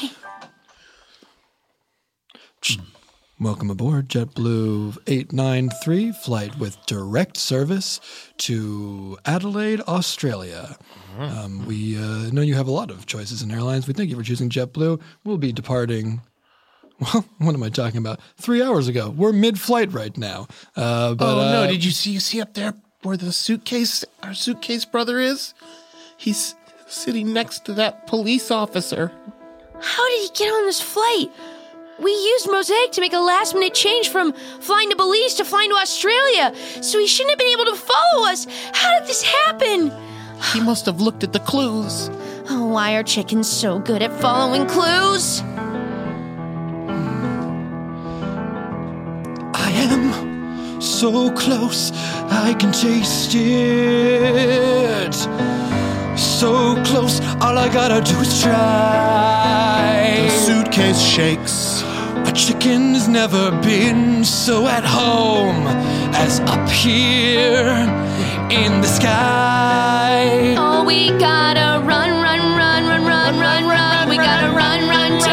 Welcome aboard JetBlue eight nine three flight with direct service to Adelaide, Australia. Um, we uh, know you have a lot of choices in airlines. We thank you for choosing JetBlue. We'll be departing. Well, what am I talking about? Three hours ago. We're mid-flight right now. Uh, but, oh no! uh, Did you see? You see up there where the suitcase, our suitcase brother is? He's sitting next to that police officer. How did he get on this flight? We used Mosaic to make a last minute change from flying to Belize to flying to Australia, so he shouldn't have been able to follow us. How did this happen? He must have looked at the clues. Oh, why are chickens so good at following clues? I am so close, I can taste it. So close, all I gotta do is try. The suitcase shakes. A chicken has never been so at home as up here in the sky. Oh, we gotta run, run, run, run, run, run, run. We gotta run, run to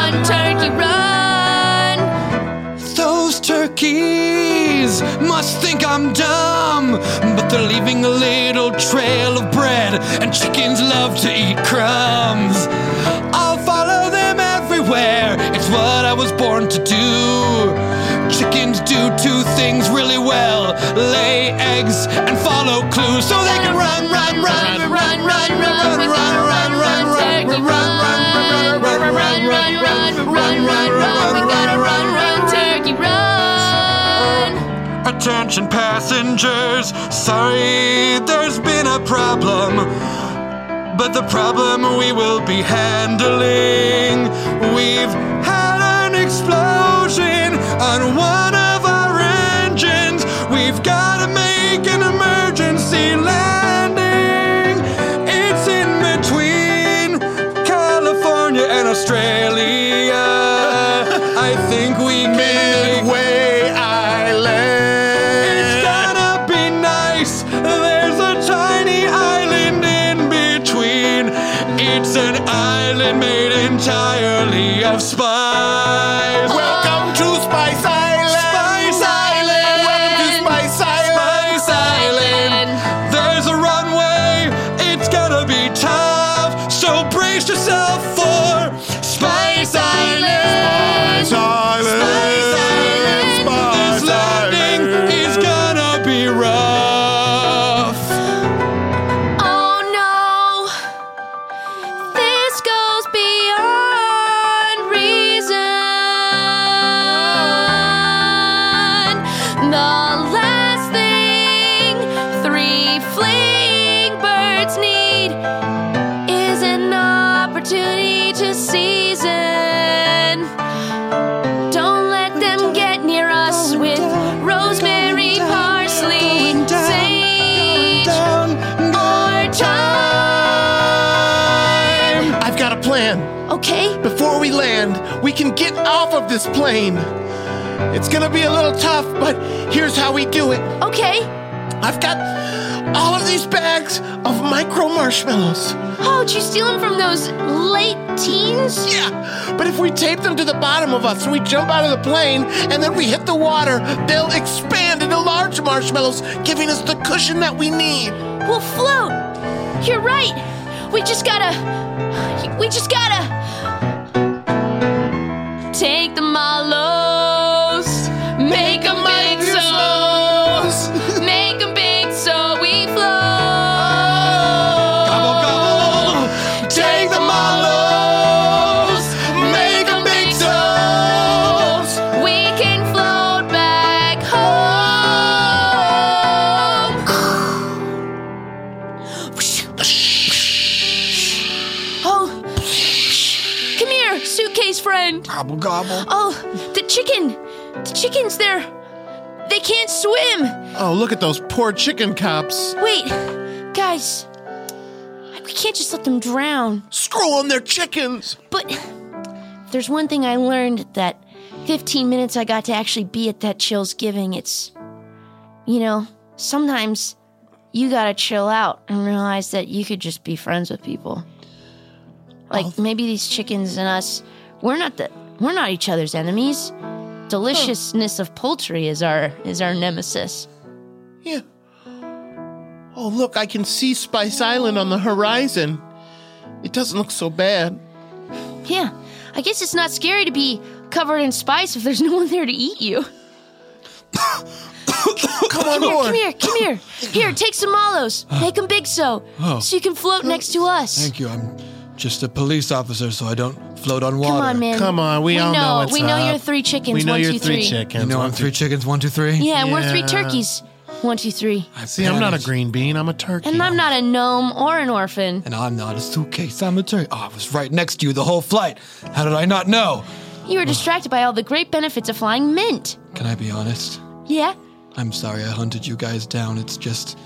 run, turkey, run. Those turkeys must think I'm dumb, but they're leaving a little trail of bread, and chickens love to eat crumbs. I'll follow them everywhere, it's what I was born to do. Chickens do two things really well: lay eggs and follow clues, so they can run, run, run, run, run, run, run, run, run, run, run, run, run, run, run, run, run, run, run, run. We gotta run, run, turkey, run. Attention passengers, sorry, there's been a problem, but the problem we will be handling. We've had an explosion on one of our engines. We've got to make an emergency landing. It's in between California and Australia. I think we can Midway Island. It's gonna be nice. There's a tiny island in between. It's an island made entirely of spice. Welcome to Spice Island. Spice Island. Welcome to Spice Island. Spice Island. There's a runway. It's gonna be tough, so brace yourself for Spice Island. Spice Island. Spice Island. Spice This landing Island. is gonna be rough. Oh no, this goes beyond reason. The last thing three fleeing birds need is an opportunity to season. Don't let them get near us with rosemary, parsley, sage, or thyme. I've got a plan. Okay, Before we land, we can get off of this plane. It's gonna be a little tough, but here's how we do it. okay. I've got all of these bags of micro marshmallows. Oh, did you steal them from those late teens? Yeah, but if we tape them to the bottom of us and we jump out of the plane and then we hit the water, they'll expand into large marshmallows, giving us the cushion that we need. We'll float. You're right. We just gotta. We just gotta. Take the mallows. Make them big so. Make them big so we float. Gobble, gobble. Take the mallows, make them big toes. We can float back home. Oh, come here, suitcase friend. Gobble, gobble. Oh, the chicken. The chickens, they're. They can't swim. Oh, look at those poor chicken cops. Wait, guys. We can't just let them drown. Screw them, they're chickens. But there's one thing I learned that fifteen minutes I got to actually be at that Chill's Giving. It's, you know, sometimes you gotta chill out and realize that you could just be friends with people. Like maybe these chickens and us, we're not the we're not each other's enemies. Deliciousness of poultry is our is our nemesis. Yeah. Oh, look, I can see Spice Island on the horizon. It doesn't look so bad. Yeah, I guess it's not scary to be covered in spice if there's no one there to eat you. Come on Come here, board. come here, come here. Here, take some mallows. Make them big so, Oh. so you can float next to us. Thank you. I'm just a police officer, so I don't float on water. Come on, man. Come on, we, We all know, know- what's we know up. you're three chickens, We know one, you're two, three three. chickens. You know one, I'm two- three chickens, one, two, three? Yeah, and we're three Yeah. turkeys. One, two, three. See, I'm not a green bean, I'm a turkey. And I'm not a gnome or an orphan. And I'm not a suitcase, I'm a turkey. Oh, I was right next to you the whole flight. How did I not know? You were distracted by all the great benefits of flying mint. Can I be honest? Yeah? I'm sorry I hunted you guys down. It's just...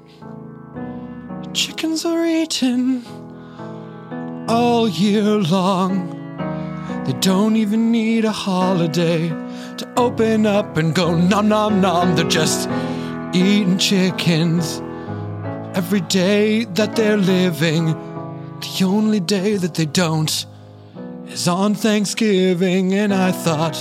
Chickens are eaten all year long. They don't even need a holiday to open up and go nom nom nom. They're just eating chickens every day that they're living. The only day that they don't is on Thanksgiving, and I thought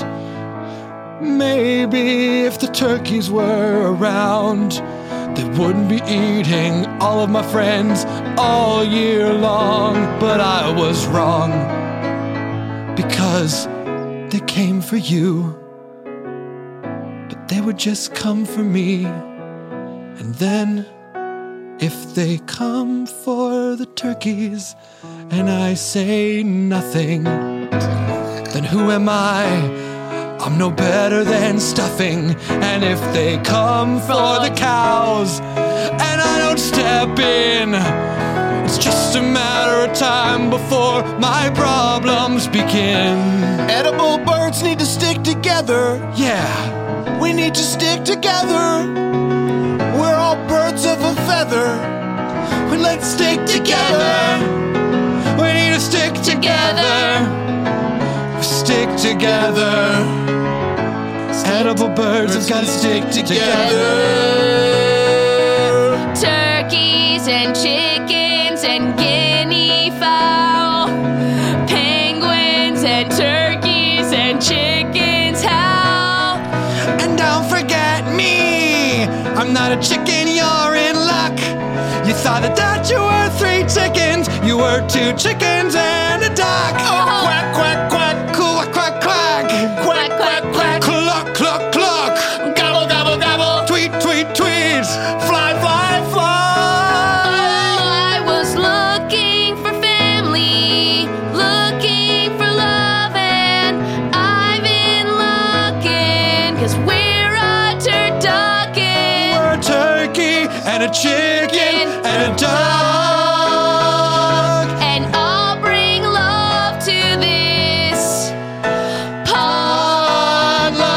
maybe if the turkeys were around, they wouldn't be eating all of my friends all year long. But I was wrong, because they came for you, but they would just come for me. And then if they come for the turkeys and I say nothing, then who am I? I'm no better than stuffing. And if they come for the cows and I don't step in, it's just a matter of time before my problems begin. Edible birds need to stick together. Yeah, we need to stick together. We're all birds of a feather. Well, let's stick together. We need to stick together. Stick together. Edible birds have got to stick together. Turkeys and chickens and guinea fowl, penguins and turkeys and chickens howl. And don't forget me, I'm not a chicken, you're in luck. You thought that, that you were three chickens, you were two chickens and a duck. Oh, quack, quack, quack. Quack, quack, quack. Quack, quack, quack. Cluck, cluck, cluck. Gobble, gobble, gobble. Tweet, tweet, tweet. Fly, fly, fly. Oh, I was looking for family, looking for love, and I've been looking, 'cause we're a turducken. We're a turkey and a chicken and a duck. And I'll bring love to this potluck.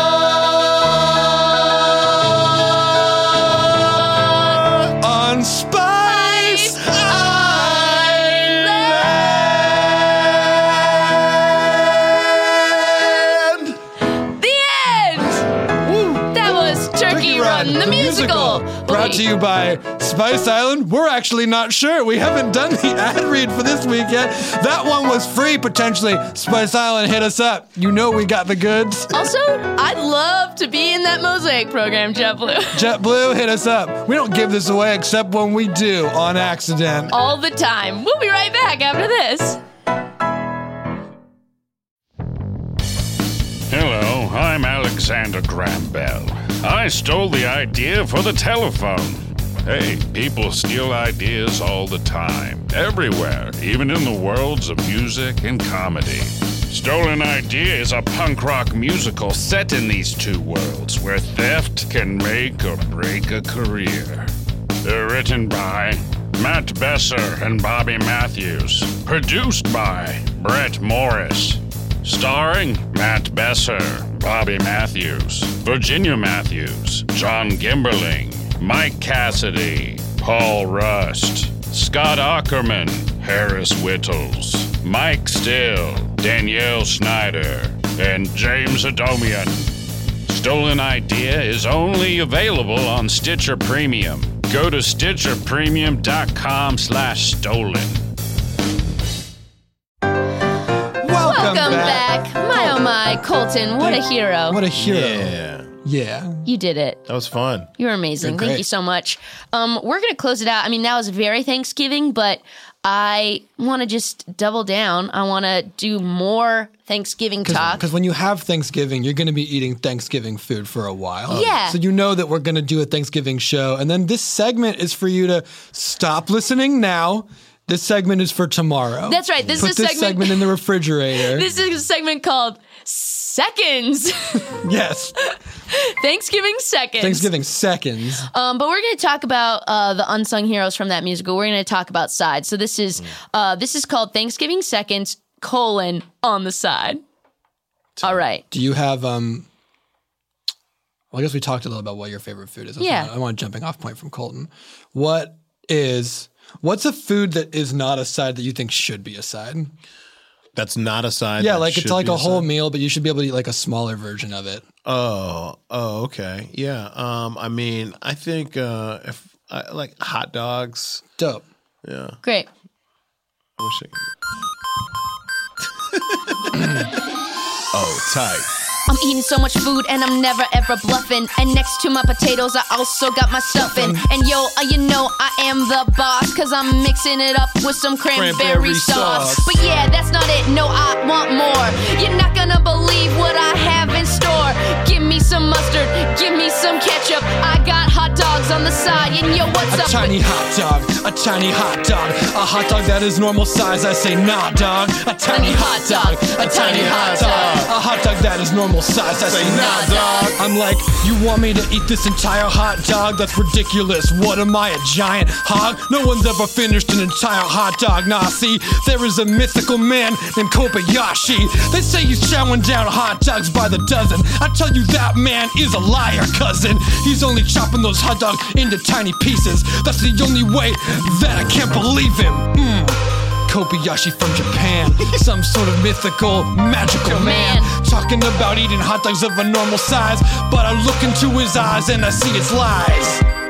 On Spice Island. The end! That was Turkey Run, the musical. Brought to you by Spice Island. We're actually not sure. We haven't done the ad read for this week yet. That one was free, potentially. Spice Island, hit us up. You know we got the goods. Also, I'd love to be in that Mosaic program, JetBlue. JetBlue, hit us up. We don't give this away except when we do, on accident. All the time. We'll be right back after this. Hello, I'm Alexander Graham Bell. I stole the idea for the telephone. Hey, people steal ideas all the time, everywhere, even in the worlds of music and comedy. Stolen Idea is a punk rock musical set in these two worlds where theft can make or break a career. They're written by Matt Besser and Bobby Matthews. Produced by Brett Morris. Starring Matt Besser, Bobby Matthews, Virginia Matthews, John Gimberling, Mike Cassidy, Paul Rust, Scott Ackerman, Harris Whittles, Mike Still, Danielle Schneider, and James Adomian. Stolen Idea is only available on Stitcher Premium. Go to stitcher premium dot com slash stolen. Welcome back. My oh my, Colton, what a hero. What a hero. Yeah. Yeah. You did it. That was fun. You're amazing. You're Thank great. you so much. Um, we're going to close it out. I mean, now is very Thanksgiving, but I want to just double down. I want to do more Thanksgiving talk. Because when you have Thanksgiving, you're going to be eating Thanksgiving food for a while. Yeah. So you know that we're going to do a Thanksgiving show. And then this segment is for you to stop listening now. This segment is for tomorrow. That's right. This Put is a this segment, segment in the refrigerator. This is a segment called Seconds. Yes. Thanksgiving Seconds. Thanksgiving seconds. Um, but we're going to talk about uh, the unsung heroes from that musical. We're going to talk about sides. So this is uh, this is called Thanksgiving Seconds, colon, on the side. All right. Do you have, um, well, I guess we talked a little about what your favorite food is. That's Yeah. what I want a jumping off point from Colton. What is, what's a food that is not a side that you think should be a side? That's not a side. Yeah, that like it's should like be a whole side? meal, but you should be able to eat like a smaller version of it. Oh, oh, okay, yeah. Um, I mean, I think uh, if I like hot dogs. Dope. Yeah. Great. I wish I Oh, tight. I'm eating so much food and I'm never ever bluffing. And next to my potatoes, I also got my stuffing. And yo, uh, you know I am the boss, cause I'm mixing it up with some cranberry, Cranberry sauce. sauce. But yeah, that's not it, no, I want more. You're not gonna believe what I have in store. Give me some mustard, give me some ketchup. I got hot dogs on the side, and yo, what's A up tiny with- hot dog, a tiny hot dog, a hot dog that is normal size, I say nah dog. A tiny hot dog, a tiny hot dog, a hot dog that is normal size, I say nah dog. I'm like, you want me to eat this entire hot dog? That's ridiculous, what am I, a giant hog? No one's ever finished an entire hot dog. Nah, see, there is a mythical man named Kobayashi. They say he's chowing down hot dogs by the dozen. I tell you that man is a liar, cousin. He's only chopping those hot dogs into tiny pieces. That's the only way that I can't believe him. Mm. Kobayashi from Japan, some sort of mythical, magical man, talking about eating hot dogs of a normal size, but I look into his eyes and I see it's lies.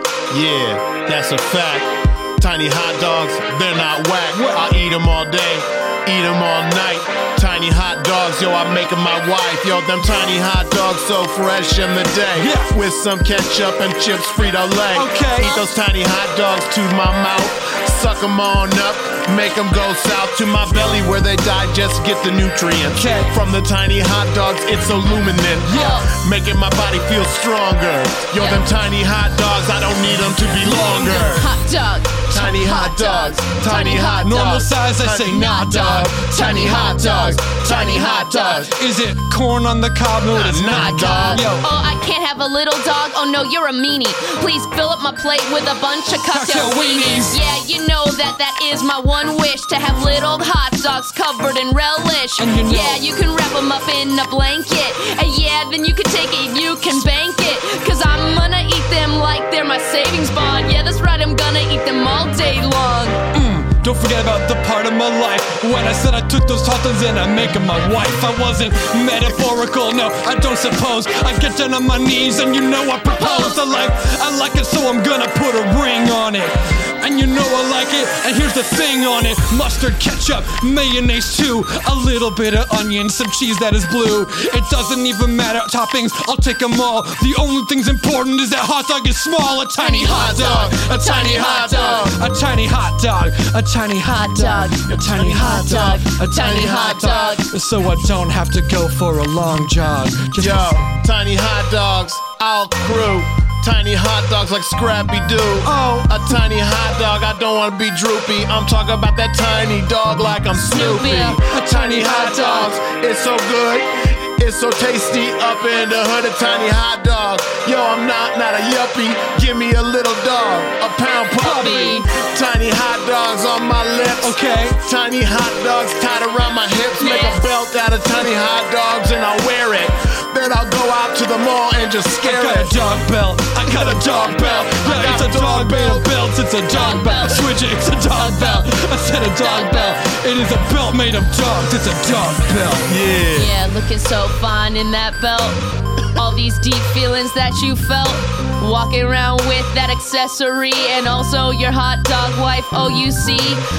Yeah, that's a fact. Tiny hot dogs, they're not whack. I eat them all day, eat them all night. Tiny hot dogs, yo, I make them my wife. Yo, them tiny hot dogs so fresh in the day. Yeah. With some ketchup and chips, Frito-Lay. Okay. Eat those tiny hot dogs to my mouth. Suck them on up, make them go south to my belly where they digest, get the nutrients. Okay. From the tiny hot dogs, it's so luminant. Yeah. Making my body feel stronger. Yo, yeah. Them tiny hot dogs, I don't need them to be longer. Hot dog. Tiny hot dogs, tiny hot dogs. Normal size, I say nah dog. Tiny hot dogs, tiny hot dogs. Is it corn on the cob? No, it's not dog. Yo. Oh, I can't have a little dog. Oh no, you're a meanie. Please fill up my plate with a bunch of cocktail, Cocktail weenies. Yeah, you know that that is my one wish, to have little hot dogs covered in relish. And you know- Yeah, you can wrap them up in a blanket. And yeah, then you can take it, you can bank it. Cause I'm gonna eat them like they're my savings bond. Yeah, that's right, I'm gonna eat them all day long. Mm. Don't forget about the part of my life when I said I took those hot dogs and I make them my wife. I wasn't metaphorical, no, I don't suppose. I get down on my knees and you know I propose. I like, I like it, so I'm gonna put a ring on it. And you know I like it, and here's the thing on it. Mustard, ketchup, mayonnaise too. A little bit of onion, some cheese that is blue. It doesn't even matter, toppings, I'll take them all. The only thing's important is that hot dog is small. A tiny hot dog, a tiny hot dog, a tiny hot dog, a tiny hot dog, a tiny hot dog, a tiny hot dog. So I don't have to go for a long jog. Just Yo, tiny hot dogs, all crew. Tiny hot dogs like Scrappy-Doo. Oh, a tiny hot dog, I don't wanna be droopy. I'm talking about that tiny dog like I'm Snoopy. A tiny hot dogs, it's so good. It's so tasty up in the hood, a tiny hot dog. Yo, I'm not, not a yuppie. Give me a little dog, a pound puppy. Tiny hot dogs on my lips. Okay. Tiny hot dogs tied around my hips. Make a belt out of tiny hot dogs and I'll wear it. Then I'll go out to the mall and just scare I got it. a dog belt, I got a dog belt. Yeah, it's a dog belt belt, it's a dog belt. Switch it, it's a dog belt. I said a dog belt. It is a belt made of dogs, it's a dog belt. Yeah. Yeah, looking so fine in that belt. All these deep feelings that you felt, walking around with that accessory, and also your hot dog wife. Oh, you see,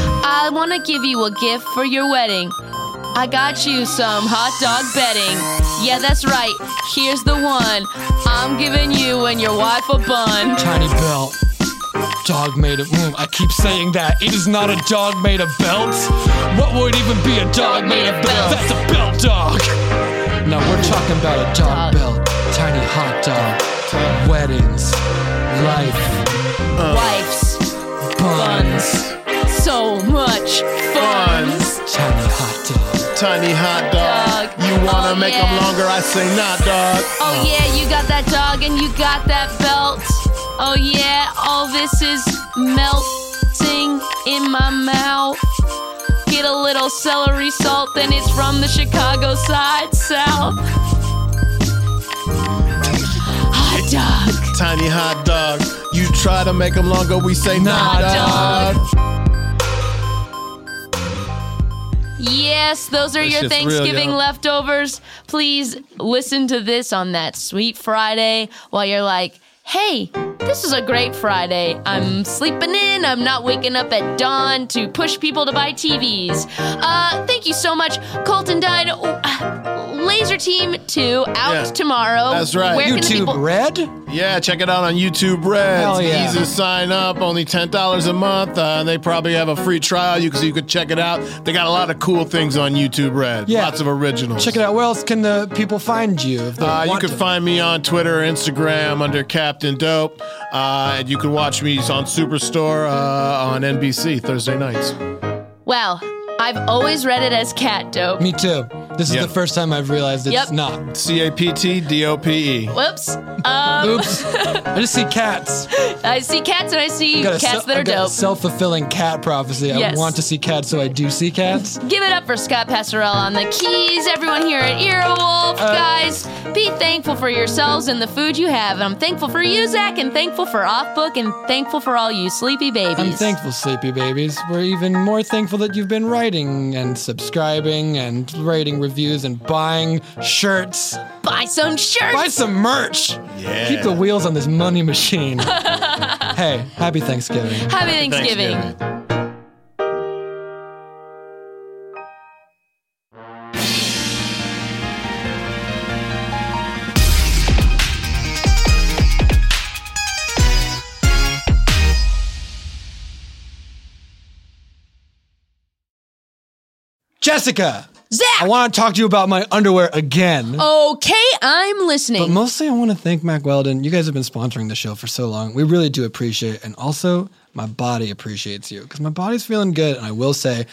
I wanna give you a gift for your wedding. I got you some hot dog bedding. Yeah, that's right, here's the one. I'm giving you and your wife a bun. Tiny belt, dog made of, mm, I keep saying that. It is not a dog made of belts. What would even be a dog made of belts? That's a belt dog. Now we're talking about a dog, dog. belt, tiny hot dog, weddings, life, uh, wifes, buns, so much fun. Tiny hot dog. Tiny hot dog. dog. You wanna oh, make yeah. them longer? I say not, dog. Oh, oh yeah, you got that dog and you got that belt. Oh yeah, all this is melting in my mouth. Get a little celery salt, then it's from the Chicago side south. Hot dog. Tiny hot dog. You try to make them longer, we say nah, dog. dog. Yes, those are That's your Thanksgiving real, leftovers. Please listen to this on that sweet Friday while you're like, hey, this is a great Friday. I'm sleeping in. I'm not waking up at dawn to push people to buy T Vs. Uh, thank you so much. Colton died. Oh, Laser Team two out Yeah, tomorrow. That's right. Where can the people- Red? Yeah, check it out on YouTube Red. Hell It's yeah. easy to sign up, only ten dollars a month. Uh, they probably have a free trial you, so you could check it out. They got a lot of cool things on YouTube Red. Yeah. Lots of originals. Check it out. Where else can the people find you? If they Uh, you want can to? find me on Twitter or Instagram under Captain Dope. Uh, and you can watch me on Superstore uh, on N B C Thursday nights. Wow, I've always read it as Cat Dope. Me too. This is Yep. the first time I've realized it's Yep. not. C A P T D O P E. Whoops. Um, Oops. I just see cats. I see cats and I see Got a cats se- that are I got a dope. self-fulfilling cat prophecy. Yes. I want to see cats, so I do see cats. Give it up for Scott Passarella on the keys. Everyone here at Earwolf, Uh, guys, be thankful for yourselves and the food you have. And I'm thankful for you, Zach, and thankful for Off Book, and thankful for all you sleepy babies. I'm thankful, sleepy babies. We're even more thankful that you've been writing and subscribing and writing reviews and buying shirts. Buy some shirts. Buy some merch. Yeah. Keep the wheels on this money machine. Hey, happy Thanksgiving. Happy Thanksgiving. Jessica! Zach! I want to talk to you about my underwear again. Okay, I'm listening. But mostly I want to thank Mack Weldon. You guys have been sponsoring the show for so long. We really do appreciate it. And also, my body appreciates you because my body's feeling good. And I will say,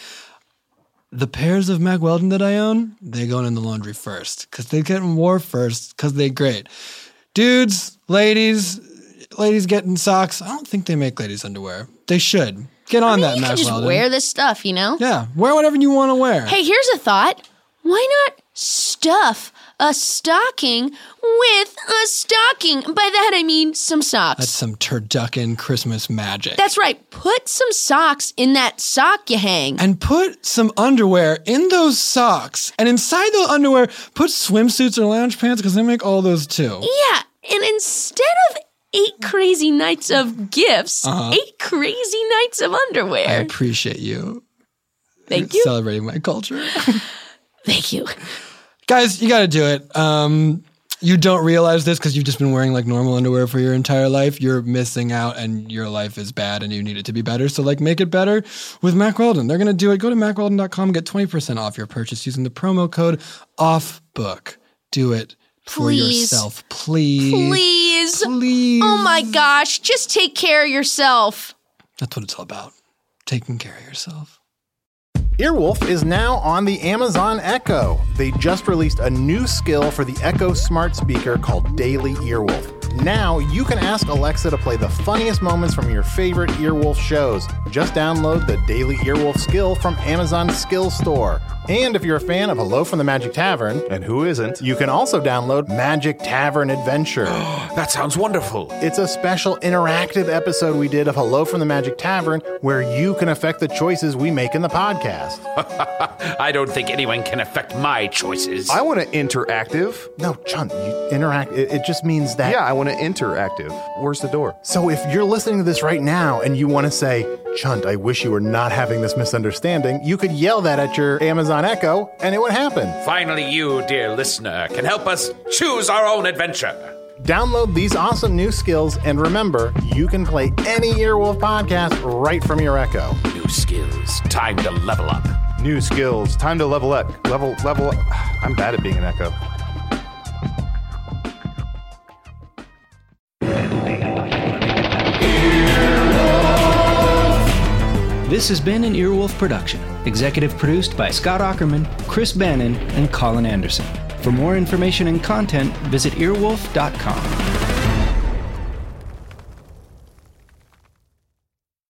the pairs of Mack Weldon that I own, they go in the laundry first because they get wore first because they're great. Dudes, ladies, ladies getting socks. I don't think they make ladies underwear. They should. Get on I mean, that, you Mack can just Weldon. wear this stuff, you know? Yeah, wear whatever you want to wear. Hey, here's a thought. Why not stuff a stocking with a stocking? By that I mean some socks. That's some turducken Christmas magic. That's right. Put some socks in that sock you hang. And put some underwear in those socks. And inside the underwear, put swimsuits or lounge pants because they make all those too. Yeah, and instead of eight crazy nights of gifts, Uh-huh. eight crazy nights of I underwear. appreciate you. Thank You're you. Celebrating my culture. Thank you. Guys, you got to do it. Um, you don't realize this because you've just been wearing like normal underwear for your entire life. You're missing out and your life is bad and you need it to be better. So like make it better with Mack Weldon. They're going to do it. Go to mack weldon dot com and get twenty percent off your purchase using the promo code OFFBOOK. Do it for Please. yourself. Please. Please. Please. Oh my gosh, just take care of yourself. That's what it's all about. Taking care of yourself. Earwolf is now on the Amazon Echo. They just released a new skill for the Echo smart speaker called Daily Earwolf. Now you can ask Alexa to play the funniest moments from your favorite Earwolf shows. Just download the Daily Earwolf skill from Amazon's Skill Store. And if you're a fan of Hello from the Magic Tavern, and who isn't, you can also download Magic Tavern Adventure. That sounds wonderful. It's a special interactive episode we did of Hello from the Magic Tavern where you can affect the choices we make in the podcast. I don't think anyone can affect my choices. I want to interactive. No, Chunt, you interact. It, it just means that. Yeah, I want to interactive. Where's the door? So if you're listening to this right now and you want to say, Chunt, I wish you were not having this misunderstanding, you could yell that at your Amazon Echo and it would happen. Finally, you, dear listener, can help us choose our own adventure. Download these awesome new skills and remember, you can play any Earwolf podcast right from your Echo. New skills. Time to level up. New skills. Time to level up. Level, level up. I'm bad at being an Echo. This has been an Earwolf production, executive produced by Scott Ackerman, Chris Bannon, and Colin Anderson. For more information and content, visit earwolf dot com.